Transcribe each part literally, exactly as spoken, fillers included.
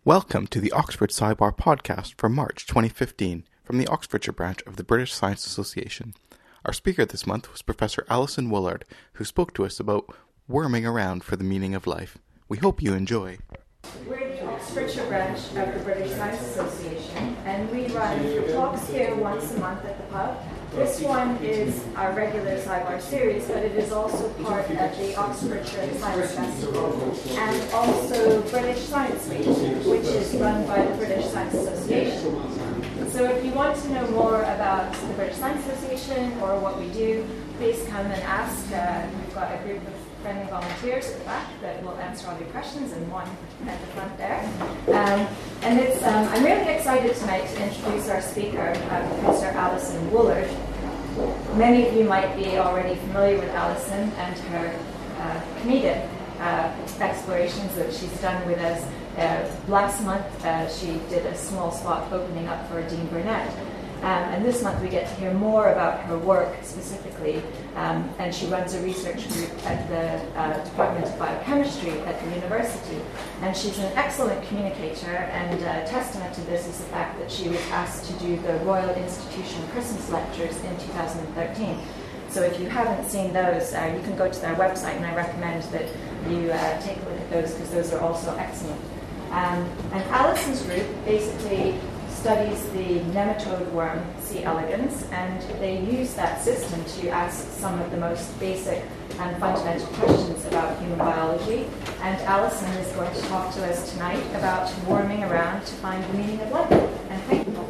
Welcome to the Oxford Sidebar podcast for March twenty fifteen from the Oxfordshire branch of the British Science Association. Our speaker this month was Professor Alison Woolard, who spoke to us about worming around for the meaning of life. We hope you enjoy. We're the Oxfordshire branch of the British Science Association, and we run talks here once a month at the pub. This one is our regular Sidebar series, but it is also part of the Oxfordshire Science Festival and also British Science Week, which is run by the British Science Association. So if you want to know more about the British Science Association or what we do, please come and ask. Uh, we've got a group of friendly volunteers at the back that will answer all your questions, and one at the front there. Um, and it's, um, I'm really excited tonight to introduce our speaker, uh, Professor Alison Woolard. Many of you might be already familiar with Alison and her uh, comedic uh, explorations that she's done with us. Uh, last month, uh, she did a small spot opening up for Dean Burnett. Um, and this month we get to hear more about her work specifically, um, and she runs a research group at the uh, Department of Biochemistry at the university. And she's an excellent communicator, and uh, testament to this is the fact that she was asked to do the Royal Institution Christmas lectures in two thousand thirteen. So if you haven't seen those, uh, you can go to their website, and I recommend that you uh, take a look at those because those are also excellent. Um, and Alison's group basically studies the nematode worm C. elegans, and they use that system to ask some of the most basic and fundamental questions about human biology. And Alison is going to talk to us tonight about worming around to find the meaning of life. And thank you.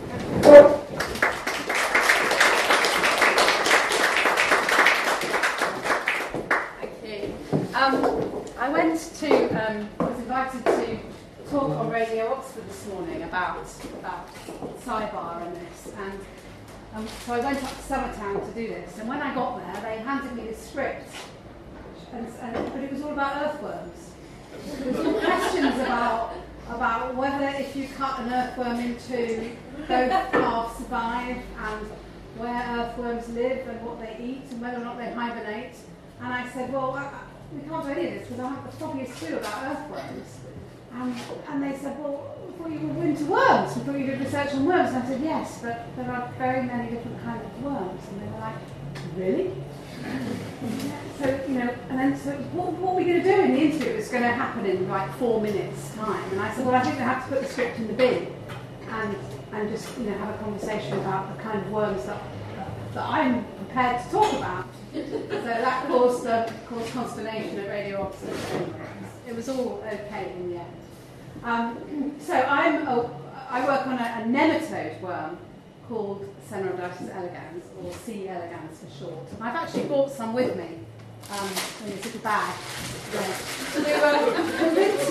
Okay. Um, I went to, um, was invited to talk on Radio Oxford this morning about, about Sidebar and this, and um, so I went up to Summertown to do this, and when I got there they handed me this script, and, and, but it was all about earthworms. There was all questions about, about whether if you cut an earthworm into both halves survive, and where earthworms live and what they eat and whether or not they hibernate. And I said, well, I, I, we can't do any of this because I have the foggiest clue about earthworms. Um, and they said, well, we thought you were into worms. We thought you did research on worms. And I said, yes, but there are very many different kinds of worms. And they were like, really? So, you know, and then, so what, what are we going to do in the interview? It's going to happen in like four minutes' time. And I said, well, I think we have to put the script in the bin and, and just, you know, have a conversation about the kind of worms that, that I'm prepared to talk about. So that caused, uh, caused consternation at Radio Oxford. It was all okay in the end. Um, so I'm a, I work on a, a nematode worm called Cenorhabditis elegans, or C. elegans for short. And I've actually brought some with me um, in this little bag. So we were convinced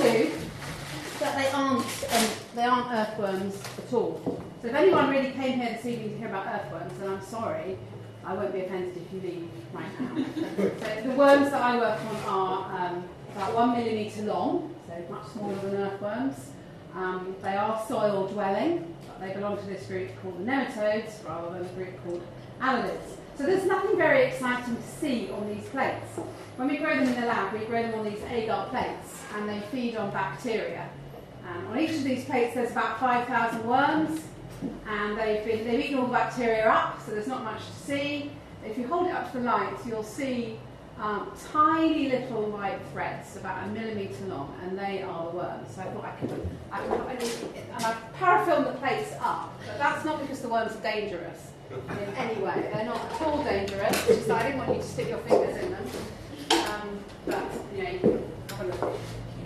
that they aren't, um, they aren't earthworms at all. So if anyone really came here this evening to hear about earthworms, then I'm sorry, I won't be offended if you leave right now. So the worms that I work on are um, about one millimetre long, so much smaller than earthworms. Um, they are soil dwelling, but they belong to this group called the nematodes rather than a group called annelids. So there's nothing very exciting to see on these plates. When we grow them in the lab, we grow them on these agar plates, and they feed on bacteria. Um, on each of these plates there's about five thousand worms, and they've, been, they've eaten all the bacteria up, so there's not much to see. If you hold it up to the light, you'll see Um, tiny little white threads, about a millimetre long, and they are the worms. So I thought I could, I could, I could and I've parafilmed the plates up, but that's not because the worms are dangerous in any way. They're not at all dangerous, it's just that I didn't want you to stick your fingers in them. Um, but, you know, you can have a look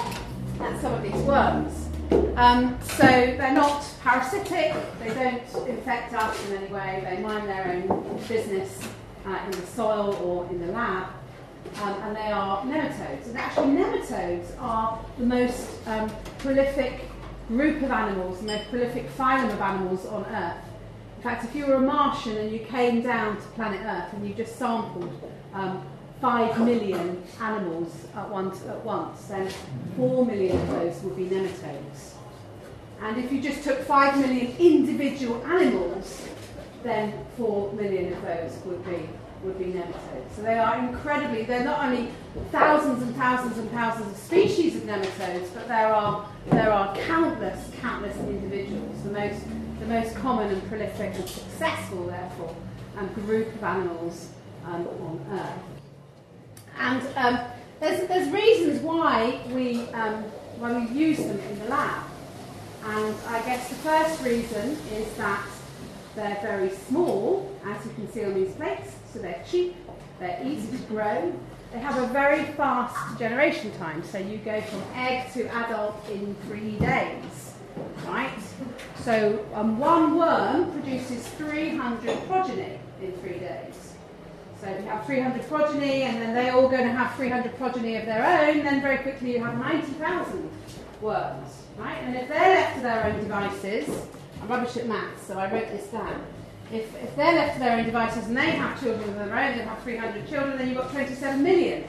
at some of these worms. Um, so they're not parasitic, they don't infect us in any way, they mind their own business uh, in the soil or in the lab. Um, and they are nematodes. And actually nematodes are the most um, prolific group of animals, the most prolific phylum of animals on Earth. In fact, if you were a Martian and you came down to planet Earth and you just sampled um, five million animals at once, at once, then four million of those would be nematodes. And if you just took five million individual animals, then four million of those would be would be nematodes. So they are incredibly, they're not only thousands and thousands and thousands of species of nematodes, but there are there are countless, countless individuals, the most, the most common and prolific and successful, therefore, um, group of animals um, on Earth. And um, there's, there's reasons why we, um, why we use them in the lab. And I guess the first reason is that they're very small, as you can see on these plates, so they're cheap, they're easy to grow. They have a very fast generation time, so you go from egg to adult in three days, right? So um, one worm produces three hundred progeny in three days. So if you have three hundred progeny, and then they're all going to have three hundred progeny of their own, then very quickly you have ninety thousand worms, right? And if they're left to their own devices, I'm rubbish at maths, so I wrote this down. If, if they're left to their own devices and they have children of their own, they have three hundred children, then you've got twenty-seven million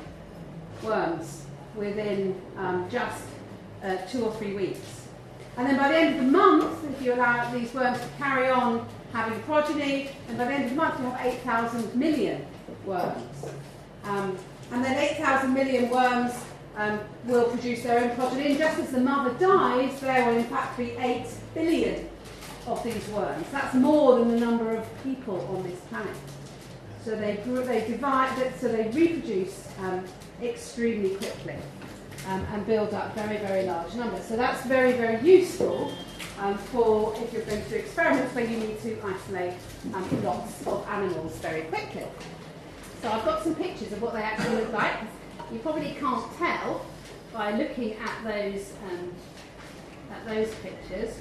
worms within um, just uh, two or three weeks. And then by the end of the month, if you allow these worms to carry on having progeny, and by the end of the month you have eight thousand million worms. Um, and then eight thousand million worms um, will produce their own progeny, and just as the mother dies, there will in fact be eight billion of these worms. That's more than the number of people on this planet. So they grew, they divide, so they reproduce um, extremely quickly um, and build up very, very large numbers. So that's very, very useful um, for if you're going to do experiments where you need to isolate um, lots of animals very quickly. So I've got some pictures of what they actually look like. You probably can't tell by looking at those um, at those pictures.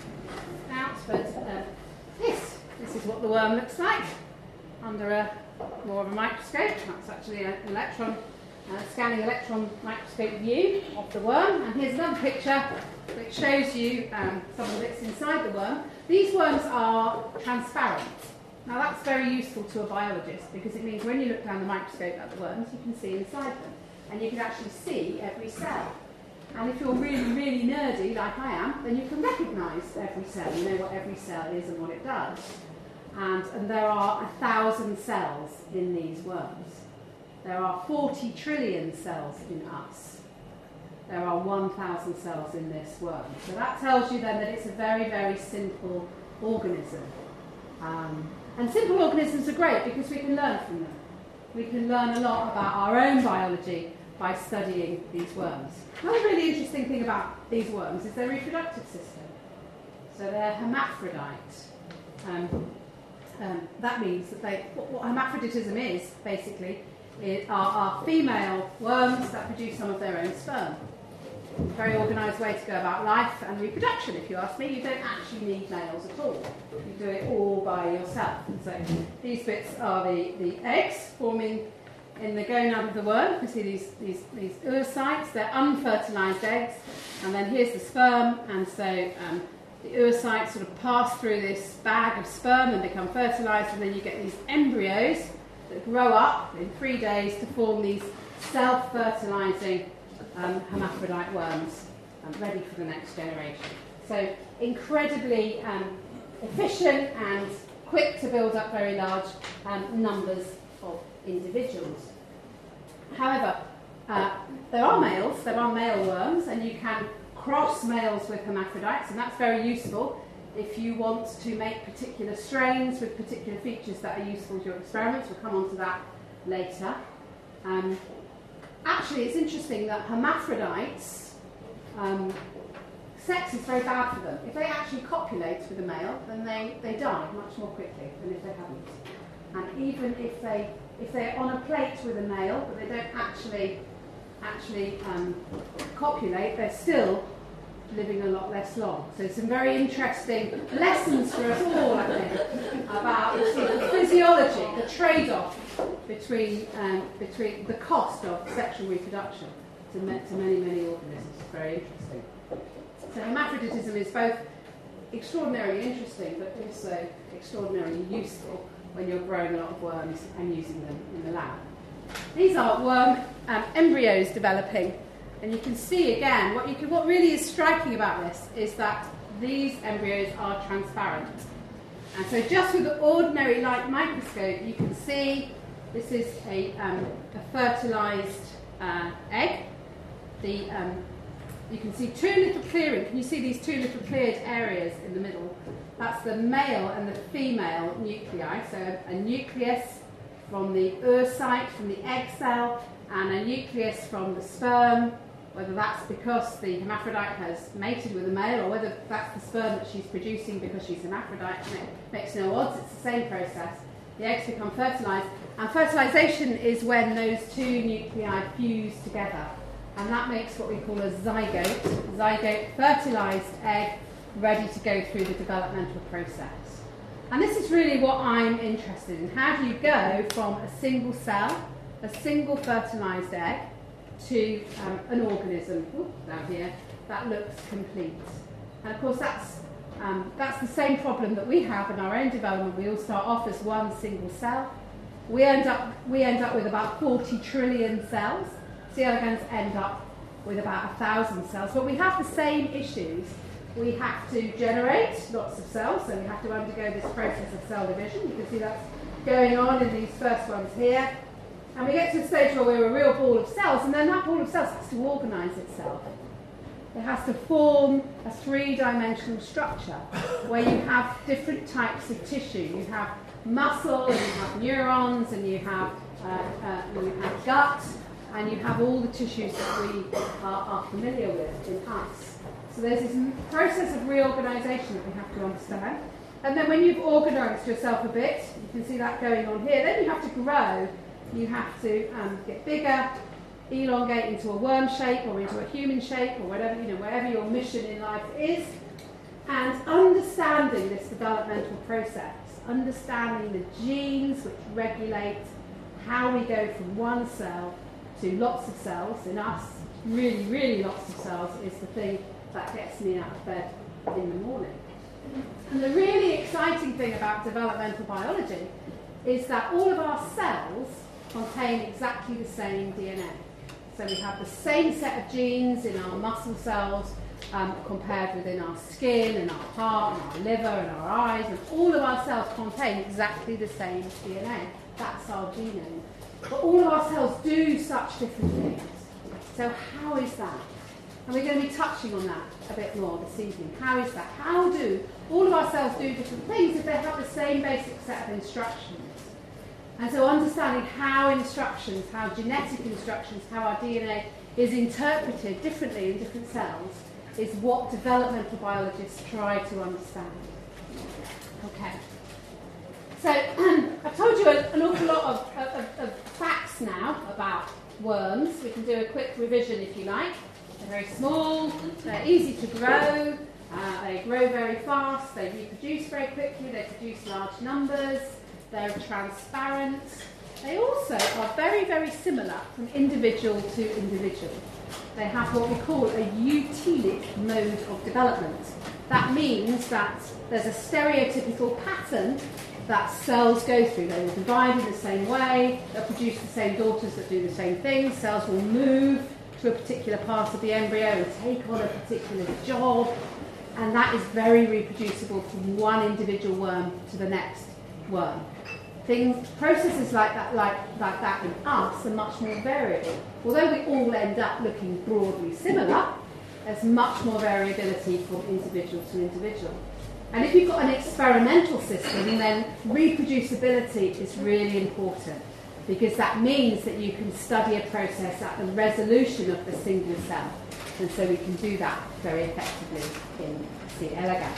Out, but uh, this this is what the worm looks like under a more of a microscope. That's actually an electron uh, scanning electron microscope view of the worm. And here's another picture which shows you um, some of the bits inside the worm. These worms are transparent. Now that's very useful to a biologist because it means when you look down the microscope at the worms, you can see inside them, and you can actually see every cell. And if you're really, really nerdy, like I am, then you can recognise every cell. You know what every cell is and what it does. And, and there are a thousand cells in these worms. There are forty trillion cells in us. There are one thousand cells in this worm. So that tells you then that it's a very, very simple organism. Um, and simple organisms are great because we can learn from them. We can learn a lot about our own biology by studying these worms. Another really interesting thing about these worms is their reproductive system. So they're hermaphrodite. Um, um, that means that they, what, what hermaphroditism is, basically, is, are, are female worms that produce some of their own sperm. A very organised way to go about life and reproduction, if you ask me. You don't actually need males at all. You do it all by yourself. And so these bits are the, the eggs forming in the gonad of the worm. You can see these, these, these oocytes, they're unfertilised eggs, and then here's the sperm, and so um, the oocytes sort of pass through this bag of sperm and become fertilised, and then you get these embryos that grow up in three days to form these self-fertilising um, hermaphrodite worms, um, ready for the next generation. So incredibly um, efficient and quick to build up very large um, numbers of individuals. However, uh, there are males, there are male worms, and you can cross males with hermaphrodites, and that's very useful if you want to make particular strains with particular features that are useful to your experiments. We'll come on to that later. Um, actually, it's interesting that hermaphrodites, um, sex is very bad for them. If they actually copulate with a male, then they, they die much more quickly than if they haven't. And even if they if they're on a plate with a male, but they don't actually actually um, copulate, they're still living a lot less long. So some very interesting lessons for us all, I think, about the sort of physiology, the trade-off between um, between the cost of sexual reproduction to, me- to many, many organisms. It's very interesting. So hermaphroditism is both extraordinarily interesting, but also extraordinarily useful when you're growing a lot of worms and using them in the lab. These are worm um, embryos developing, and you can see again, what, you can, what really is striking about this is that these embryos are transparent. And so just with the ordinary light microscope, you can see this is a, um, a fertilised uh, egg. The, um, you can see two little clearing. Can you see these two little cleared areas in the middle? That's the male and the female nuclei. So a nucleus from the oocyte, from the egg cell, and a nucleus from the sperm, whether that's because the hermaphrodite has mated with a male or whether that's the sperm that she's producing because she's hermaphrodite, makes no odds. It's the same process. The eggs become fertilised, and fertilisation is when those two nuclei fuse together, and that makes what we call a zygote, zygote, fertilised egg, ready to go through the developmental process. And this is really what I'm interested in. How do you go from a single cell, a single fertilised egg, to um, an organism oops, down here that looks complete? And of course that's um, that's the same problem that we have in our own development. We all start off as one single cell. We end up we end up with about forty trillion cells. C. elegans end up with about a thousand cells. But we have the same issues. We have to generate lots of cells, so we have to undergo this process of cell division. You can see that's going on in these first ones here. And we get to a stage where we're a real ball of cells, and then that ball of cells has to organise itself. It has to form a three-dimensional structure where you have different types of tissue. You have muscle, and you have neurons, and you have, uh, uh, you have gut, and you have all the tissues that we are, are familiar with in us. So there's this process of reorganisation that we have to understand. And then when you've organised yourself a bit, you can see that going on here, then you have to grow. You have to um, get bigger, elongate into a worm shape or into a human shape or whatever, you know, wherever your mission in life is. And understanding this developmental process, understanding the genes which regulate how we go from one cell to lots of cells, in us, really, really lots of cells, is the thing that gets me out of bed in the morning. And the really exciting thing about developmental biology is that all of our cells contain exactly the same D N A. So we have the same set of genes in our muscle cells um, compared with in our skin and our heart and our liver and our eyes, and all of our cells contain exactly the same D N A. That's our genome. But all of our cells do such different things. So how is that? And we're going to be touching on that a bit more this evening. How is that? How do all of our cells do different things if they have the same basic set of instructions? And so understanding how instructions, how genetic instructions, how our D N A is interpreted differently in different cells is what developmental biologists try to understand. Okay. So I've told you an awful lot of, of, of facts now about worms. We can do a quick revision if you like. They're very small, they're easy to grow, uh, they grow very fast, they reproduce very quickly, they produce large numbers. They're transparent. They also are very, very similar from individual to individual. They have what we call a eutelic mode of development. That means that there's a stereotypical pattern that cells go through. They will divide in the same way, they'll produce the same daughters that do the same things, cells will move to a particular part of the embryo and take on a particular job, and that is very reproducible from one individual worm to the next worm. Things, processes like that, like, like that in us are much more variable. Although we all end up looking broadly similar, there's much more variability from individual to individual. And if you've got an experimental system, then reproducibility is really important, because that means that you can study a process at the resolution of the single cell. And so we can do that very effectively in C. elegans.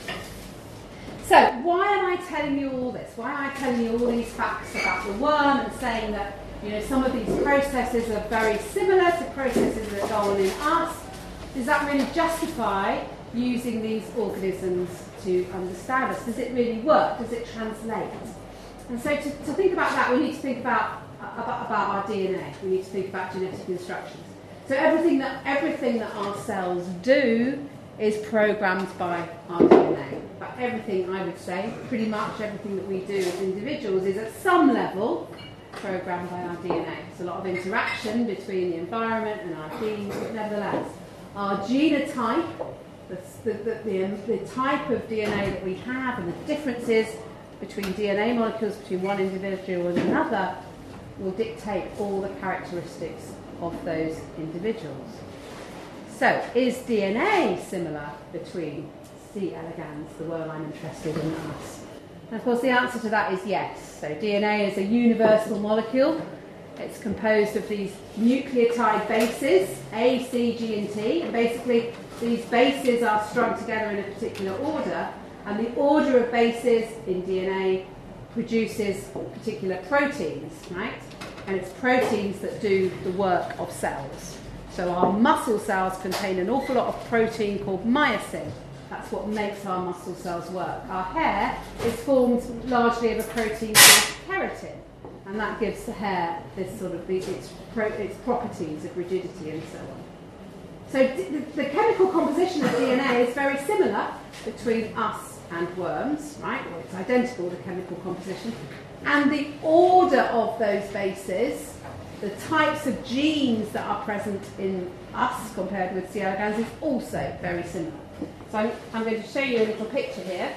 So why am I telling you all this? Why am I telling you all these facts about the worm and saying that, you know, some of these processes are very similar to processes that go on in us? Does that really justify using these organisms to understand us? Does it really work? Does it translate? And so to, to think about that, we need to think about, about, about our D N A. We need to think about genetic instructions. So everything that, everything that our cells do is programmed by our D N A. But everything, I would say, pretty much everything that we do as individuals is at some level programmed by our D N A. There's a lot of interaction between the environment and our genes, but nevertheless, our genotype, the, the, the, the type of D N A that we have and the differences between D N A molecules between one individual and another will dictate all the characteristics of those individuals. So, is D N A similar between C. elegans, the worm I'm interested in, and us? And of course the answer to that is yes. So D N A is a universal molecule. It's composed of these nucleotide bases, A, C, G and T, and basically these bases are strung together in a particular order, and the order of bases in D N A produces particular proteins, right? And it's proteins that do the work of cells. So our muscle cells contain an awful lot of protein called myosin. That's what makes our muscle cells work. Our hair is formed largely of a protein called keratin, and that gives the hair this sort of its, pro, its properties of rigidity and so on. So d- the chemical composition of D N A is very similar between us and worms, right? Well, it's identical, the chemical composition. And the order of those bases, the types of genes that are present in us compared with C. elegans, is also very similar. So I'm, I'm going to show you a little picture here.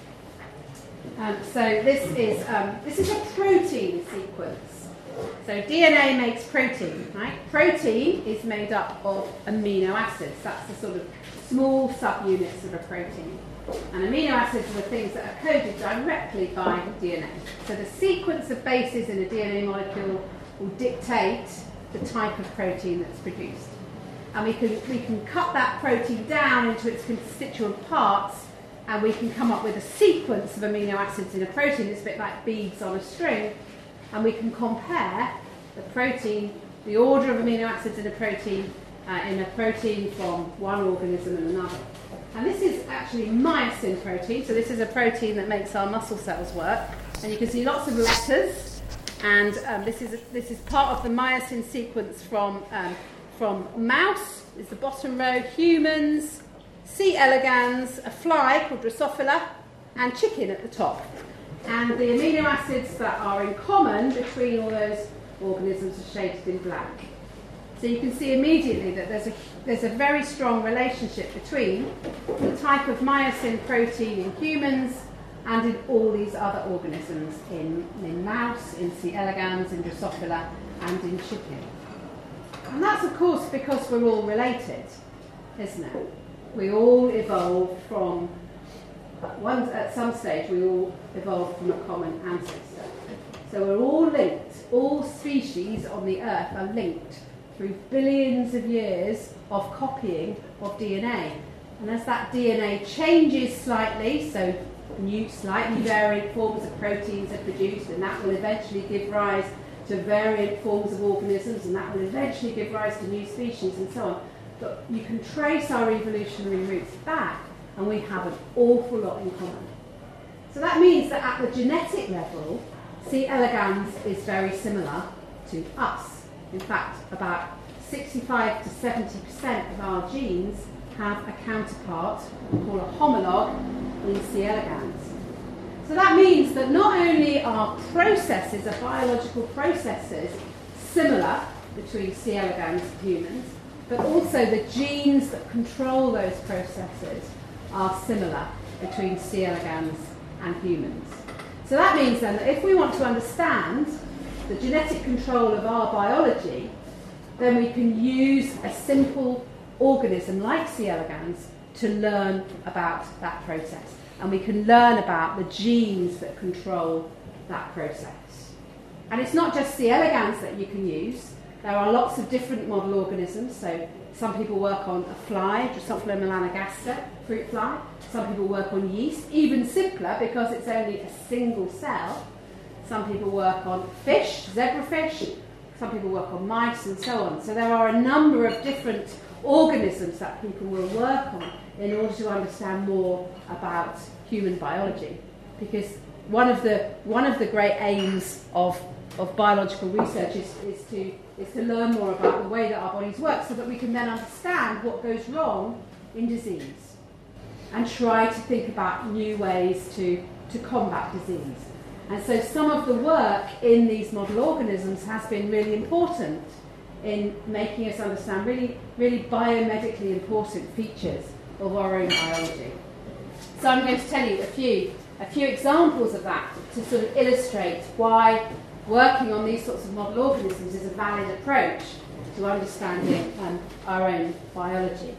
Um, so this is um, this is a protein sequence. So D N A makes protein, right? Protein is made up of amino acids. That's the sort of small subunits of a protein. And amino acids are the things that are coded directly by D N A. So the sequence of bases in a D N A molecule will dictate the type of protein that's produced. And we can, we can cut that protein down into its constituent parts, and we can come up with a sequence of amino acids in a protein. It's a bit like beads on a string. And we can compare the protein, the order of amino acids in a protein, uh, in a protein from one organism and another. And this is actually myosin protein. So this is a protein that makes our muscle cells work. And you can see lots of letters. And um, this is a, this is part of the myosin sequence from um, from mouse, is the bottom row, humans, C. elegans, a fly called Drosophila, and chicken at the top. And the amino acids that are in common between all those organisms are shaded in black. So you can see immediately that there's a, there's a very strong relationship between the type of myosin protein in humans and in all these other organisms, in, in mouse, in C. elegans, in Drosophila, and in chicken. And that's, of course, because we're all related, isn't it? We all evolved from, one, at some stage, we all evolved from a common ancestor. So we're all linked. All species on the Earth are linked through billions of years of copying of D N A. And as that D N A changes slightly, so new, slightly variant forms of proteins are produced, and that will eventually give rise to variant forms of organisms, and that will eventually give rise to new species and so on. But you can trace our evolutionary roots back, and we have an awful lot in common. So that means that at the genetic level, C. elegans is very similar to us. In fact, about sixty-five to seventy percent of our genes have a counterpart, called a homologue, in C. elegans. So that means that not only are processes, are biological processes, similar between C. elegans and humans, but also the genes that control those processes are similar between C. elegans and humans. So that means then that if we want to understand the genetic control of our biology, then we can use a simple organism like C. elegans to learn about that process. And we can learn about the genes that control that process. And it's not just C. elegans that you can use. There are lots of different model organisms. So some people work on a fly, Drosophila melanogaster, fruit fly. Some people work on yeast, even simpler because it's only a single cell. Some people work on fish, zebrafish. Some people work on mice and so on. So there are a number of different organisms that people will work on in order to understand more about human biology. Because one of the one of the great aims of, of biological research is, is to is to learn more about the way that our bodies work, so that we can then understand what goes wrong in disease and try to think about new ways to, to combat disease. And so some of the work in these model organisms has been really important in making us understand really, really biomedically important features of our own biology. So I'm going to tell you a few, a few examples of that to sort of illustrate why working on these sorts of model organisms is a valid approach to understanding um, our own biology.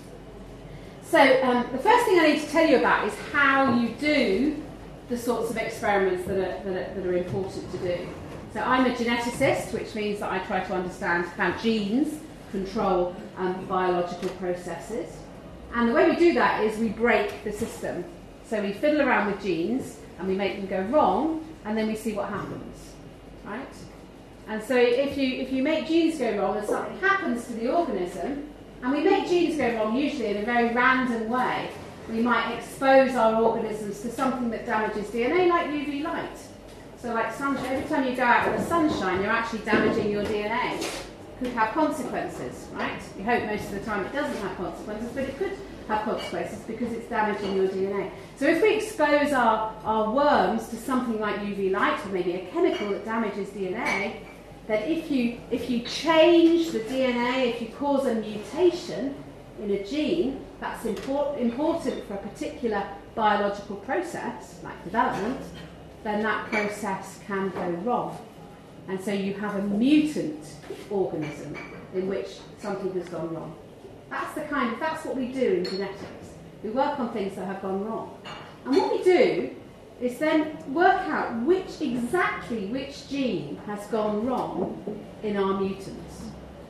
So um, the first thing I need to tell you about is how you do the sorts of experiments that are, that are, that are important to do. So I'm a geneticist, which means that I try to understand how genes control um, biological processes. And the way we do that is we break the system. So we fiddle around with genes and we make them go wrong, and then we see what happens, right? And so if you if you make genes go wrong and something happens to the organism, and we make genes go wrong usually in a very random way, we might expose our organisms to something that damages D N A, like U V light. So like sunshine, every time you go out in the sunshine, you're actually damaging your D N A. Could have consequences, right? You hope most of the time it doesn't have consequences, but it could have consequences because it's damaging your D N A. So if we expose our, our worms to something like U V light, or maybe a chemical that damages D N A, that if you if you change the D N A, if you cause a mutation in a gene that's import, important for a particular biological process, like development, then that process can go wrong. And so you have a mutant organism in which something has gone wrong. That's the kind of, that's what we do in genetics. We work on things that have gone wrong. And what we do is then work out which exactly which gene has gone wrong in our mutants.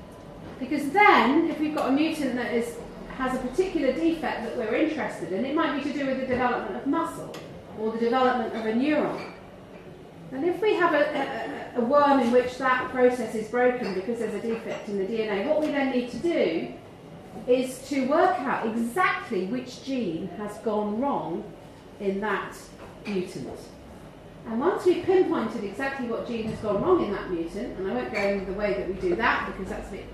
Because then, if we've got a mutant that is has a particular defect that we're interested in, it might be to do with the development of muscle or the development of a neuron. And if we have a, a, a worm in which that process is broken because there's a defect in the D N A, what we then need to do is to work out exactly which gene has gone wrong in that mutant. And once we've pinpointed exactly what gene has gone wrong in that mutant, and I won't go into the way that we do that because that's a bit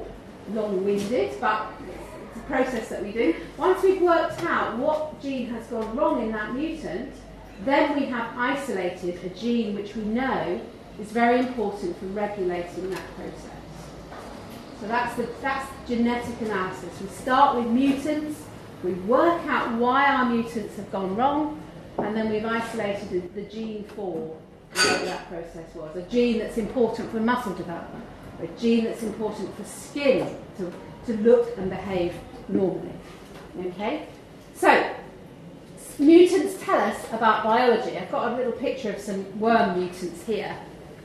long-winded, but it's a process that we do. Once we've worked out what gene has gone wrong in that mutant, then we have isolated a gene which we know is very important for regulating that process. So that's the that's genetic analysis. We start with mutants, we work out why our mutants have gone wrong, and then we've isolated the, the gene for whatever that process was. A gene that's important for muscle development, or a gene that's important for skin to, to look and behave normally. Okay? So, mutants tell us about biology. I've got a little picture of some worm mutants here.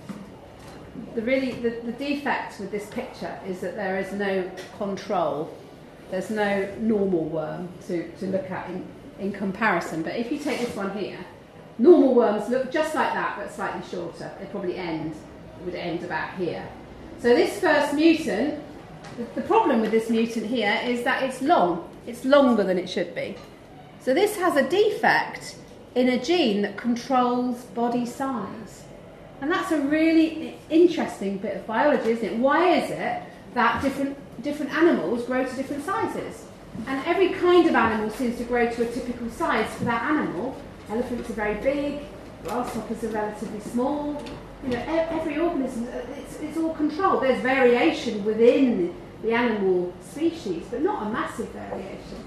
The really the, the defect with this picture is that there is no control. There's no normal worm to, to look at in, in comparison. But if you take this one here, normal worms look just like that, but slightly shorter. They probably end would end about here. So this first mutant, the, the problem with this mutant here is that it's long. It's longer than it should be. So this has a defect in a gene that controls body size. And that's a really interesting bit of biology, isn't it? Why is it that different different animals grow to different sizes? And every kind of animal seems to grow to a typical size for that animal. Elephants are very big, grasshoppers are relatively small. You know, every organism, it's, it's all controlled. There's variation within the animal species, but not a massive variation.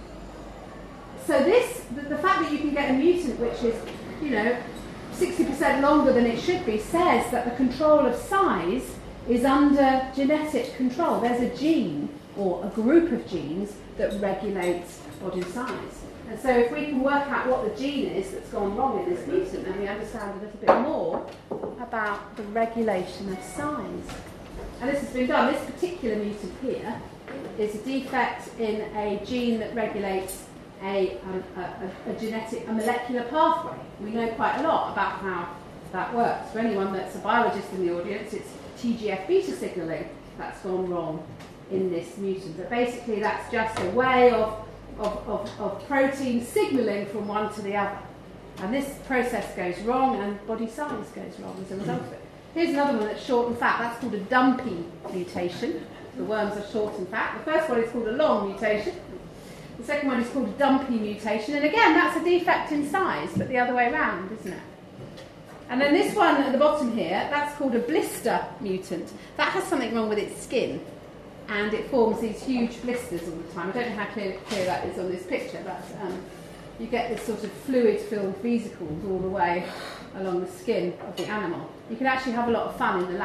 So this, the, the fact that you can get a mutant which is, you know, sixty percent longer than it should be, says that the control of size is under genetic control. There's a gene, or a group of genes, that regulates body size. And so if we can work out what the gene is that's gone wrong in this mutant, then we understand a little bit more about the regulation of size. And this has been done. This particular mutant here is a defect in a gene that regulates A, um, a, a, a genetic, a molecular pathway. We know quite a lot about how that works. For anyone that's a biologist in the audience, it's T G F beta signalling that's gone wrong in this mutant. But basically that's just a way of, of, of, of protein signalling from one to the other. And this process goes wrong and body size goes wrong as a result of it. Here's another one that's short and fat. That's called a dumpy mutation. The worms are short and fat. The first one is called a long mutation. The second one is called a dumpy mutation, and again, that's a defect in size, but the other way around, isn't it? And then this one at the bottom here, that's called a blister mutant. That has something wrong with its skin, and it forms these huge blisters all the time. I don't know how clear, clear that is on this picture, but um, you get this sort of fluid-filled vesicles all the way along the skin of the animal. You can actually have a lot of fun in the lab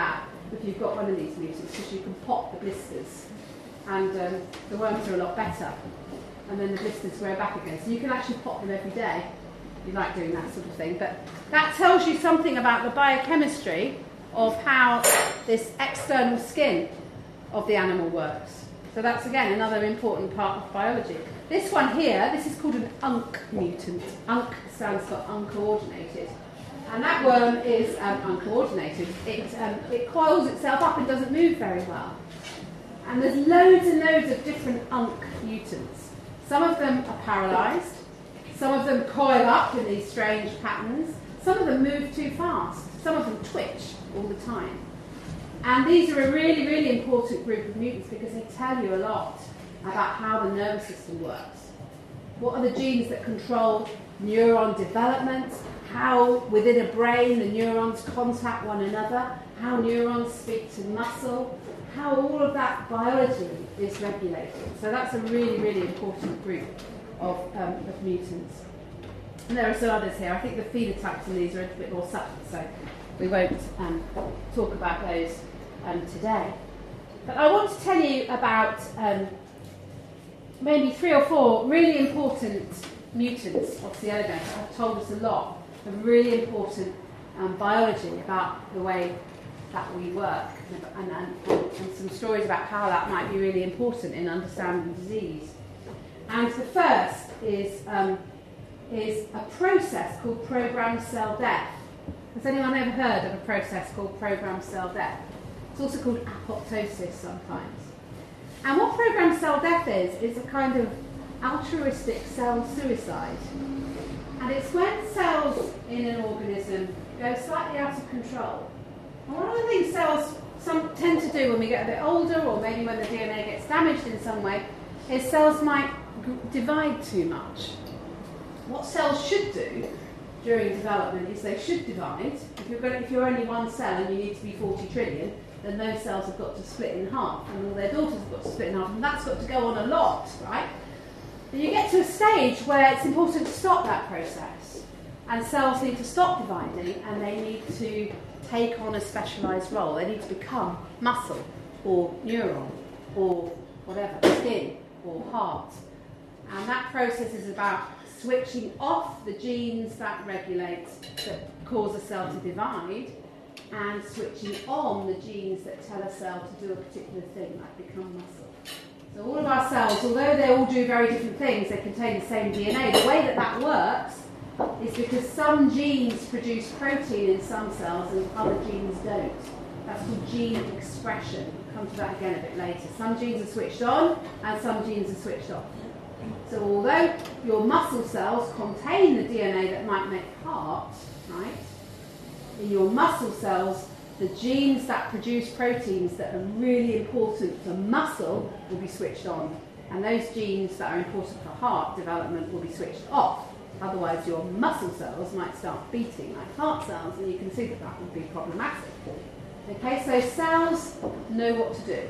if you've got one of these mutants, because you can pop the blisters, and um, the worms are a lot better, and then the blisters grow back again. So you can actually pop them every day. You like doing that sort of thing, but that tells you something about the biochemistry of how this external skin of the animal works. So that's, again, another important part of biology. This one here, this is called an U N C mutant. U N C stands for uncoordinated. And that worm is um, uncoordinated. It, um, it coils itself up and doesn't move very well. And there's loads and loads of different U N C mutants. Some of them are paralysed. Some of them coil up in these strange patterns. Some of them move too fast. Some of them twitch all the time. And these are a really, really important group of mutants because they tell you a lot about how the nervous system works. What are the genes that control neuron development? How within a brain the neurons contact one another? How neurons speak to muscle? How all of that biology is regulated. So that's a really, really important group of, um, of mutants. And there are some others here. I think the phenotypes in these are a bit more subtle, so we won't um, talk about those um, today. But I want to tell you about um, maybe three or four really important mutants of C. elegans that have told us a lot of really important um, biology about the way that we work, and, and, and, and some stories about how that might be really important in understanding disease. And the first is, um, is a process called programmed cell death. Has anyone ever heard of a process called programmed cell death? It's also called apoptosis sometimes. And what programmed cell death is, is a kind of altruistic cell suicide. And it's when cells in an organism go slightly out of control. And one of the things cells some tend to do when we get a bit older, or maybe when the D N A gets damaged in some way, is cells might g- divide too much. What cells should do during development is they should divide. If you're, going, if you're only one cell and you need to be forty trillion, then those cells have got to split in half, and all their daughters have got to split in half, and that's got to go on a lot, right? But you get to a stage where it's important to stop that process, and cells need to stop dividing, and they need to take on a specialised role. They need to become muscle, or neuron, or whatever, skin, or heart. And that process is about switching off the genes that regulate, that cause a cell to divide, and switching on the genes that tell a cell to do a particular thing, like become muscle. So all of our cells, although they all do very different things, they contain the same D N A. The way that that works is because some genes produce protein in some cells and other genes don't. That's called gene expression. We'll come to that again a bit later. Some genes are switched on and some genes are switched off. So although your muscle cells contain the D N A that might make heart, right? In your muscle cells, the genes that produce proteins that are really important for muscle will be switched on. And those genes that are important for heart development will be switched off. Otherwise, your muscle cells might start beating like heart cells, and you can see that that would be problematic. Okay, so cells know what to do.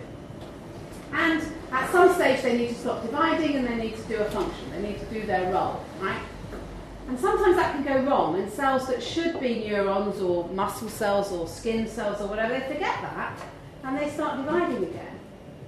And at some stage, they need to stop dividing, and they need to do a function. They need to do their role, right? And sometimes that can go wrong, and cells that should be neurons or muscle cells or skin cells or whatever, they forget that, and they start dividing again.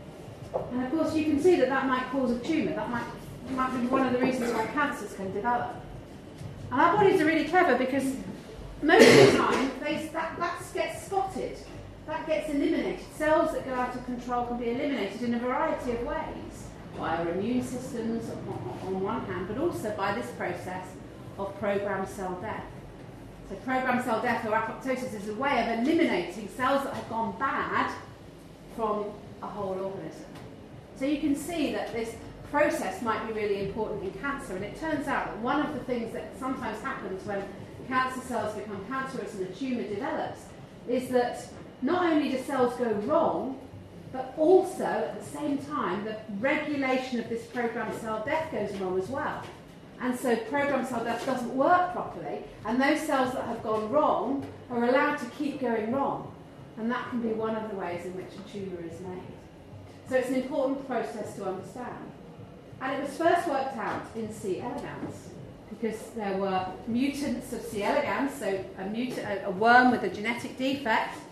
And of course, you can see that that might cause a tumour. That might, might be one of the reasons why cancers can develop. And our bodies are really clever because most of the time, they, that, that gets spotted. That gets eliminated. Cells that go out of control can be eliminated in a variety of ways. By our immune systems on, on one hand, but also by this process of programmed cell death. So programmed cell death or apoptosis is a way of eliminating cells that have gone bad from a whole organism. So you can see that this process might be really important in cancer, and it turns out that one of the things that sometimes happens when cancer cells become cancerous and a tumour develops is that not only do cells go wrong, but also at the same time the regulation of this programmed cell death goes wrong as well. And so programmed cell death doesn't work properly, and those cells that have gone wrong are allowed to keep going wrong. And that can be one of the ways in which a tumour is made. So it's an important process to understand. And it was first worked out in C. elegans, because there were mutants of C. elegans, so a, mutant, a worm with a genetic defect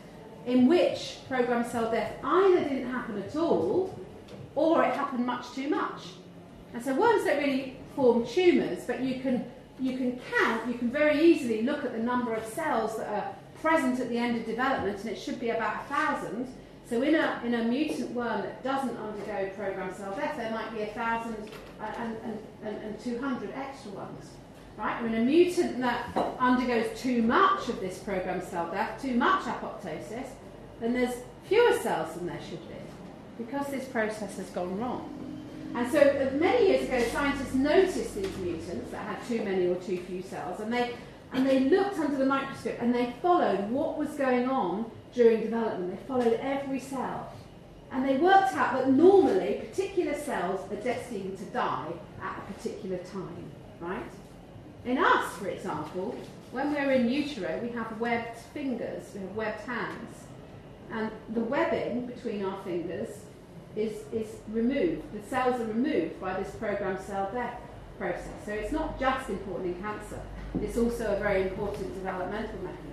in which programmed cell death either didn't happen at all or it happened much too much. And so worms don't really form tumours, but you can, you can count, you can very easily look at the number of cells that are present at the end of development, and it should be about a thousand. So in a, in a mutant worm that doesn't undergo programmed cell death, there might be a thousand and, and, and, and two hundred extra ones. Right? Or in a mutant that undergoes too much of this programmed cell death, too much apoptosis, then there's fewer cells than there should be, because this process has gone wrong. And so uh, many years ago, scientists noticed these mutants that had too many or too few cells, and they, and they looked under the microscope and they followed what was going on during development. They followed every cell. And they worked out that normally particular cells are destined to die at a particular time, right? In us, for example, when we're in utero, we have webbed fingers, we have webbed hands. And the webbing between our fingers is, is removed. The cells are removed by this programmed cell death process. So it's not just important in cancer, it's also a very important developmental mechanism.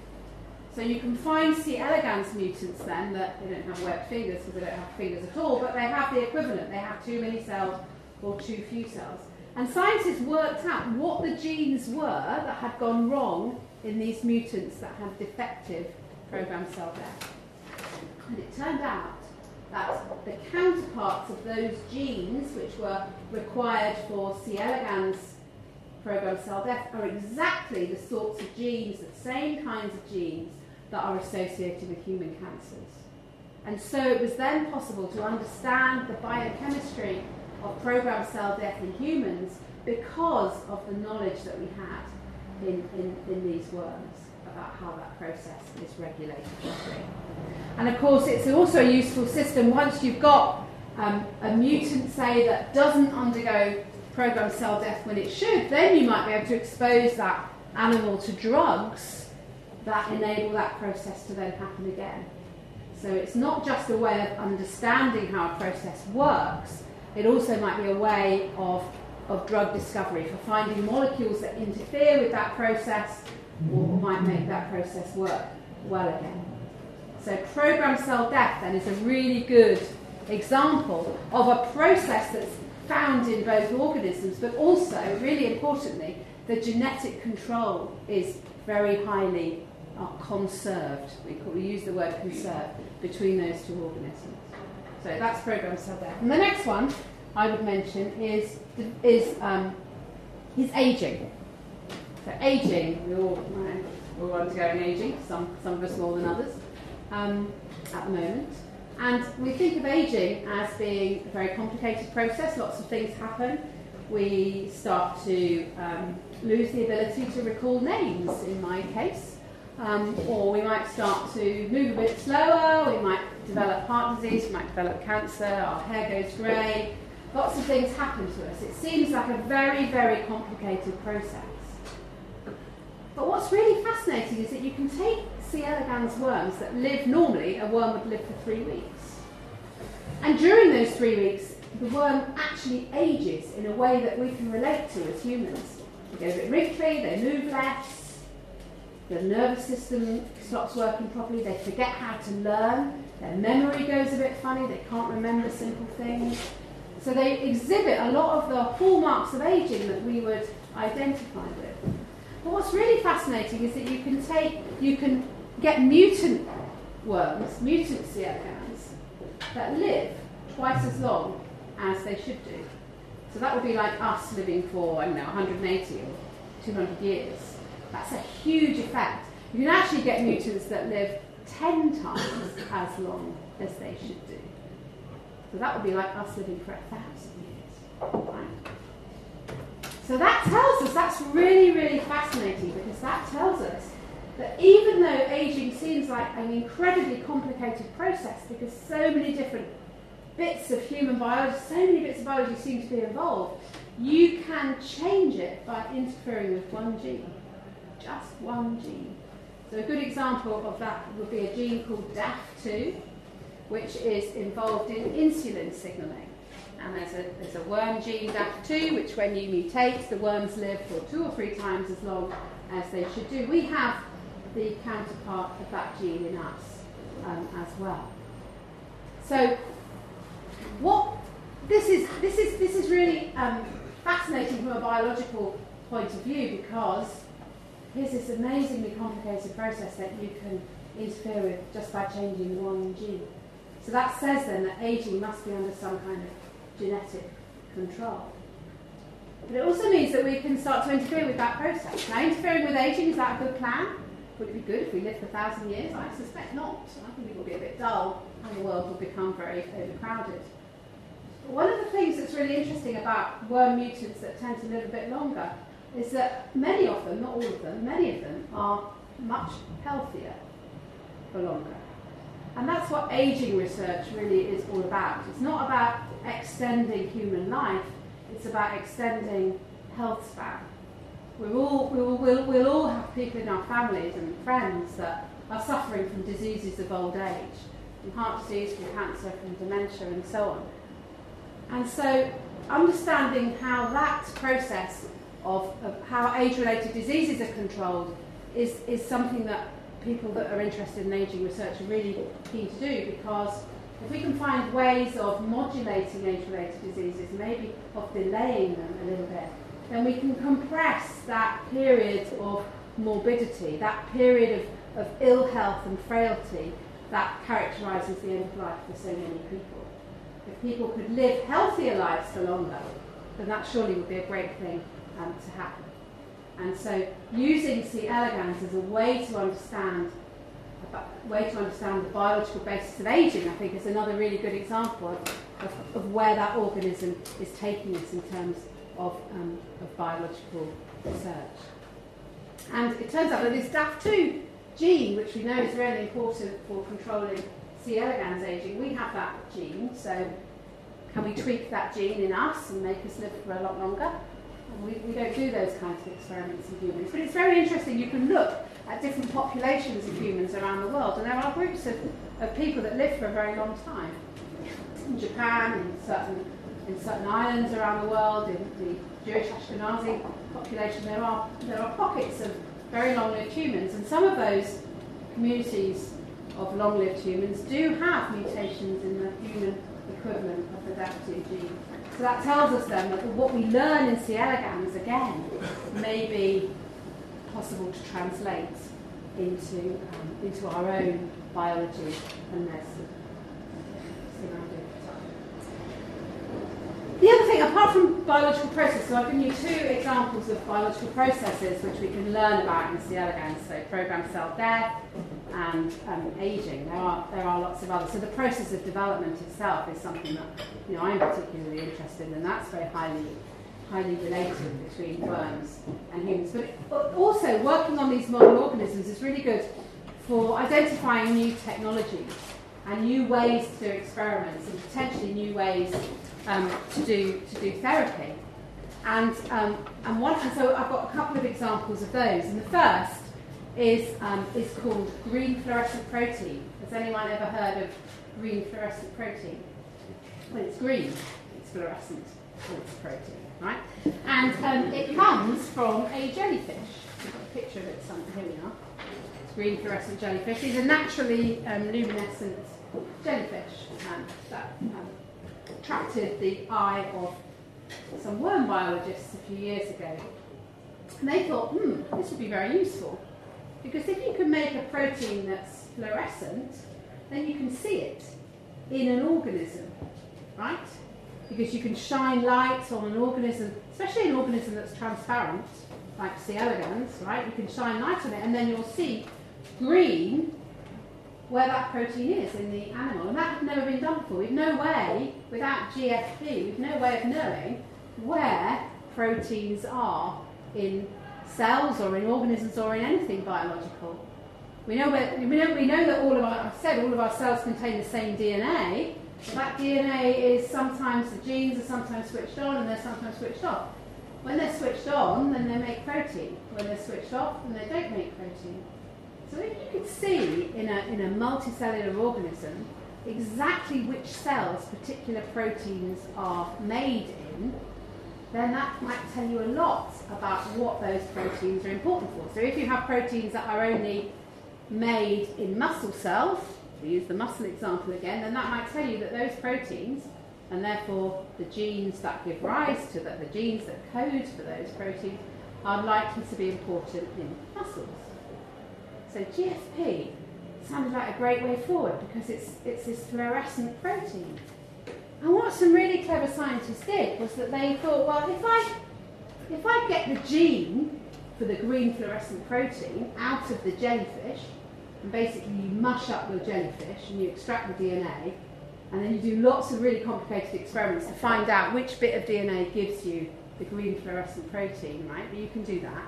So you can find C. elegans mutants then that they don't have webbed fingers because they don't have fingers at all, but they have the equivalent. They have too many cells or too few cells. And scientists worked out what the genes were that had gone wrong in these mutants that had defective programmed cell death. And it turned out that the counterparts of those genes which were required for C. elegans programmed cell death are exactly the sorts of genes, the same kinds of genes that are associated with human cancers. And so it was then possible to understand the biochemistry of programmed cell death in humans because of the knowledge that we had in, in, in these worms about how that process is regulated. And of course it's also a useful system once you've got um, a mutant, say, that doesn't undergo programmed cell death when it should, then you might be able to expose that animal to drugs that enable that process to then happen again. So it's not just a way of understanding how a process works, it also might be a way of, of drug discovery, for finding molecules that interfere with that process or might make that process work well again. So programmed cell death then is a really good example of a process that's found in both organisms, but also, really importantly, the genetic control is very highly uh, conserved. We, call, we use the word conserved between those two organisms. So that's programmed cell death. And the next one I would mention is is um, is aging. So aging, we all we're all undergoing aging. Some some of us more than others um, at the moment. And we think of aging as being a very complicated process. Lots of things happen. We start to um, lose the ability to recall names, in my case. Um, or we might start to move a bit slower. We might develop heart disease. We might develop cancer. Our hair goes grey. Lots of things happen to us. It seems like a very, very complicated process. But what's really fascinating is that you can take C. elegans worms that live normally, a worm would live for three weeks. And during those three weeks, the worm actually ages in a way that we can relate to as humans. They get a bit wrinkly, they move less, the nervous system stops working properly, they forget how to learn, their memory goes a bit funny, they can't remember simple things. So they exhibit a lot of the hallmarks of aging that we would identify with. But what's really fascinating is that you can take, you can get mutant worms, mutant C. elegans, that live twice as long as they should do. So that would be like us living for, I don't know, one hundred eighty or two hundred years. That's a huge effect. You can actually get mutants that live ten times as long as they should do. So that would be like us living for a thousand years. Right? So that tells us, that's really, really fascinating, because that tells us that even though aging seems like an incredibly complicated process, because so many different bits of human biology, so many bits of biology seem to be involved, you can change it by interfering with one gene. Just one gene. So a good example of that would be a gene called D A F two, which is involved in insulin signaling. And there's a, there's a worm gene, D A F two, which when you mutate, the worms live for two or three times as long as they should do. We have the counterpart of that gene in us. um, as well. So, what this is this is this is really um, fascinating from a biological point of view, because here's this amazingly complicated process that you can interfere with just by changing one gene. So that says then that aging must be under some kind of genetic control. But it also means that we can start to interfere with that process. Now, interfering with aging, is that a good plan? Would it be good if we lived for a thousand years? I suspect not. I think it will be a bit dull and the world will become very overcrowded. But one of the things that's really interesting about worm mutants that tend to live a bit longer is that many of them, not all of them, many of them are much healthier for longer. And that's what aging research really is all about. It's not about extending human life, it's about extending health span. We're all, we'll, we'll, we'll all have people in our families and friends that are suffering from diseases of old age, from heart disease, from cancer, from dementia, and so on. And so understanding how that process of, of how age-related diseases are controlled is, is something that people that are interested in ageing research are really keen to do, because if we can find ways of modulating age-related diseases, maybe of delaying them a little bit, then we can compress that period of morbidity, that period of, of ill health and frailty that characterises the end of life for so many people. If people could live healthier lives for longer, then that surely would be a great thing um, to happen. And so using C. elegans as a way to understand a way to understand the biological basis of aging, I think, is another really good example of, of, of where that organism is taking us in terms of, um, of biological research. And it turns out that this D A F two gene, which we know is really important for controlling C. elegans aging, we have that gene, so can we tweak that gene in us and make us live for a lot longer? We, we don't do those kinds of experiments in humans. But it's very interesting. You can look at different populations of humans around the world, and there are groups of, of people that live for a very long time. In Japan, in certain, in certain islands around the world, in the Jewish Ashkenazi population, there are, there are pockets of very long-lived humans, and some of those communities of long-lived humans do have mutations in the human equivalent of the D A F two gene. So that tells us then that what we learn in C. elegans, again, may be possible to translate into, um, into our own biology and medicine. The other thing, apart from biological processes, so I've given you two examples of biological processes which we can learn about in C. elegans, so programmed cell death and um, aging. There are there are lots of others. So the process of development itself is something that you know I'm particularly interested in, and that's very highly highly related between worms and humans. But also working on these model organisms is really good for identifying new technologies and new ways to do experiments and potentially new ways um, to do to do therapy. And um, and one and so I've got a couple of examples of those. And the first is um, is called green fluorescent protein. Has anyone ever heard of green fluorescent protein? Well, it's green, it's fluorescent, it's protein, right? And um, it comes from a jellyfish. I've got a picture of it somewhere. Here we are. It's green fluorescent jellyfish. These are naturally um, luminescent jellyfish um, that um, attracted the eye of some worm biologists a few years ago. And they thought, hmm, this would be very useful. Because if you can make a protein that's fluorescent, then you can see it in an organism, right? Because you can shine light on an organism, especially an organism that's transparent, like C. elegans, right? You can shine light on it, and then you'll see green where that protein is in the animal. And that had never been done before. We've no way, without G F P, we've no way of knowing where proteins are in cells or in organisms or in anything biological. We know, where, we know, we know that all of our, I've said, all of our cells contain the same D N A. But that D N A is sometimes, the genes are sometimes switched on and they're sometimes switched off. When they're switched on, then they make protein. When they're switched off, then they don't make protein. So if you could see in a, in a multicellular organism exactly which cells particular proteins are made in, then that might tell you a lot about what those proteins are important for. So if you have proteins that are only made in muscle cells, we use the muscle example again, then that might tell you that those proteins, and therefore the genes that give rise to that, the genes that code for those proteins, are likely to be important in muscles. So G F P sounded like a great way forward because it's, it's this fluorescent protein. And what some really clever scientists did was that they thought, well, if I, if I get the gene for the green fluorescent protein out of the jellyfish, and basically you mush up your jellyfish and you extract the D N A, and then you do lots of really complicated experiments to find out which bit of D N A gives you the green fluorescent protein, right? But you can do that.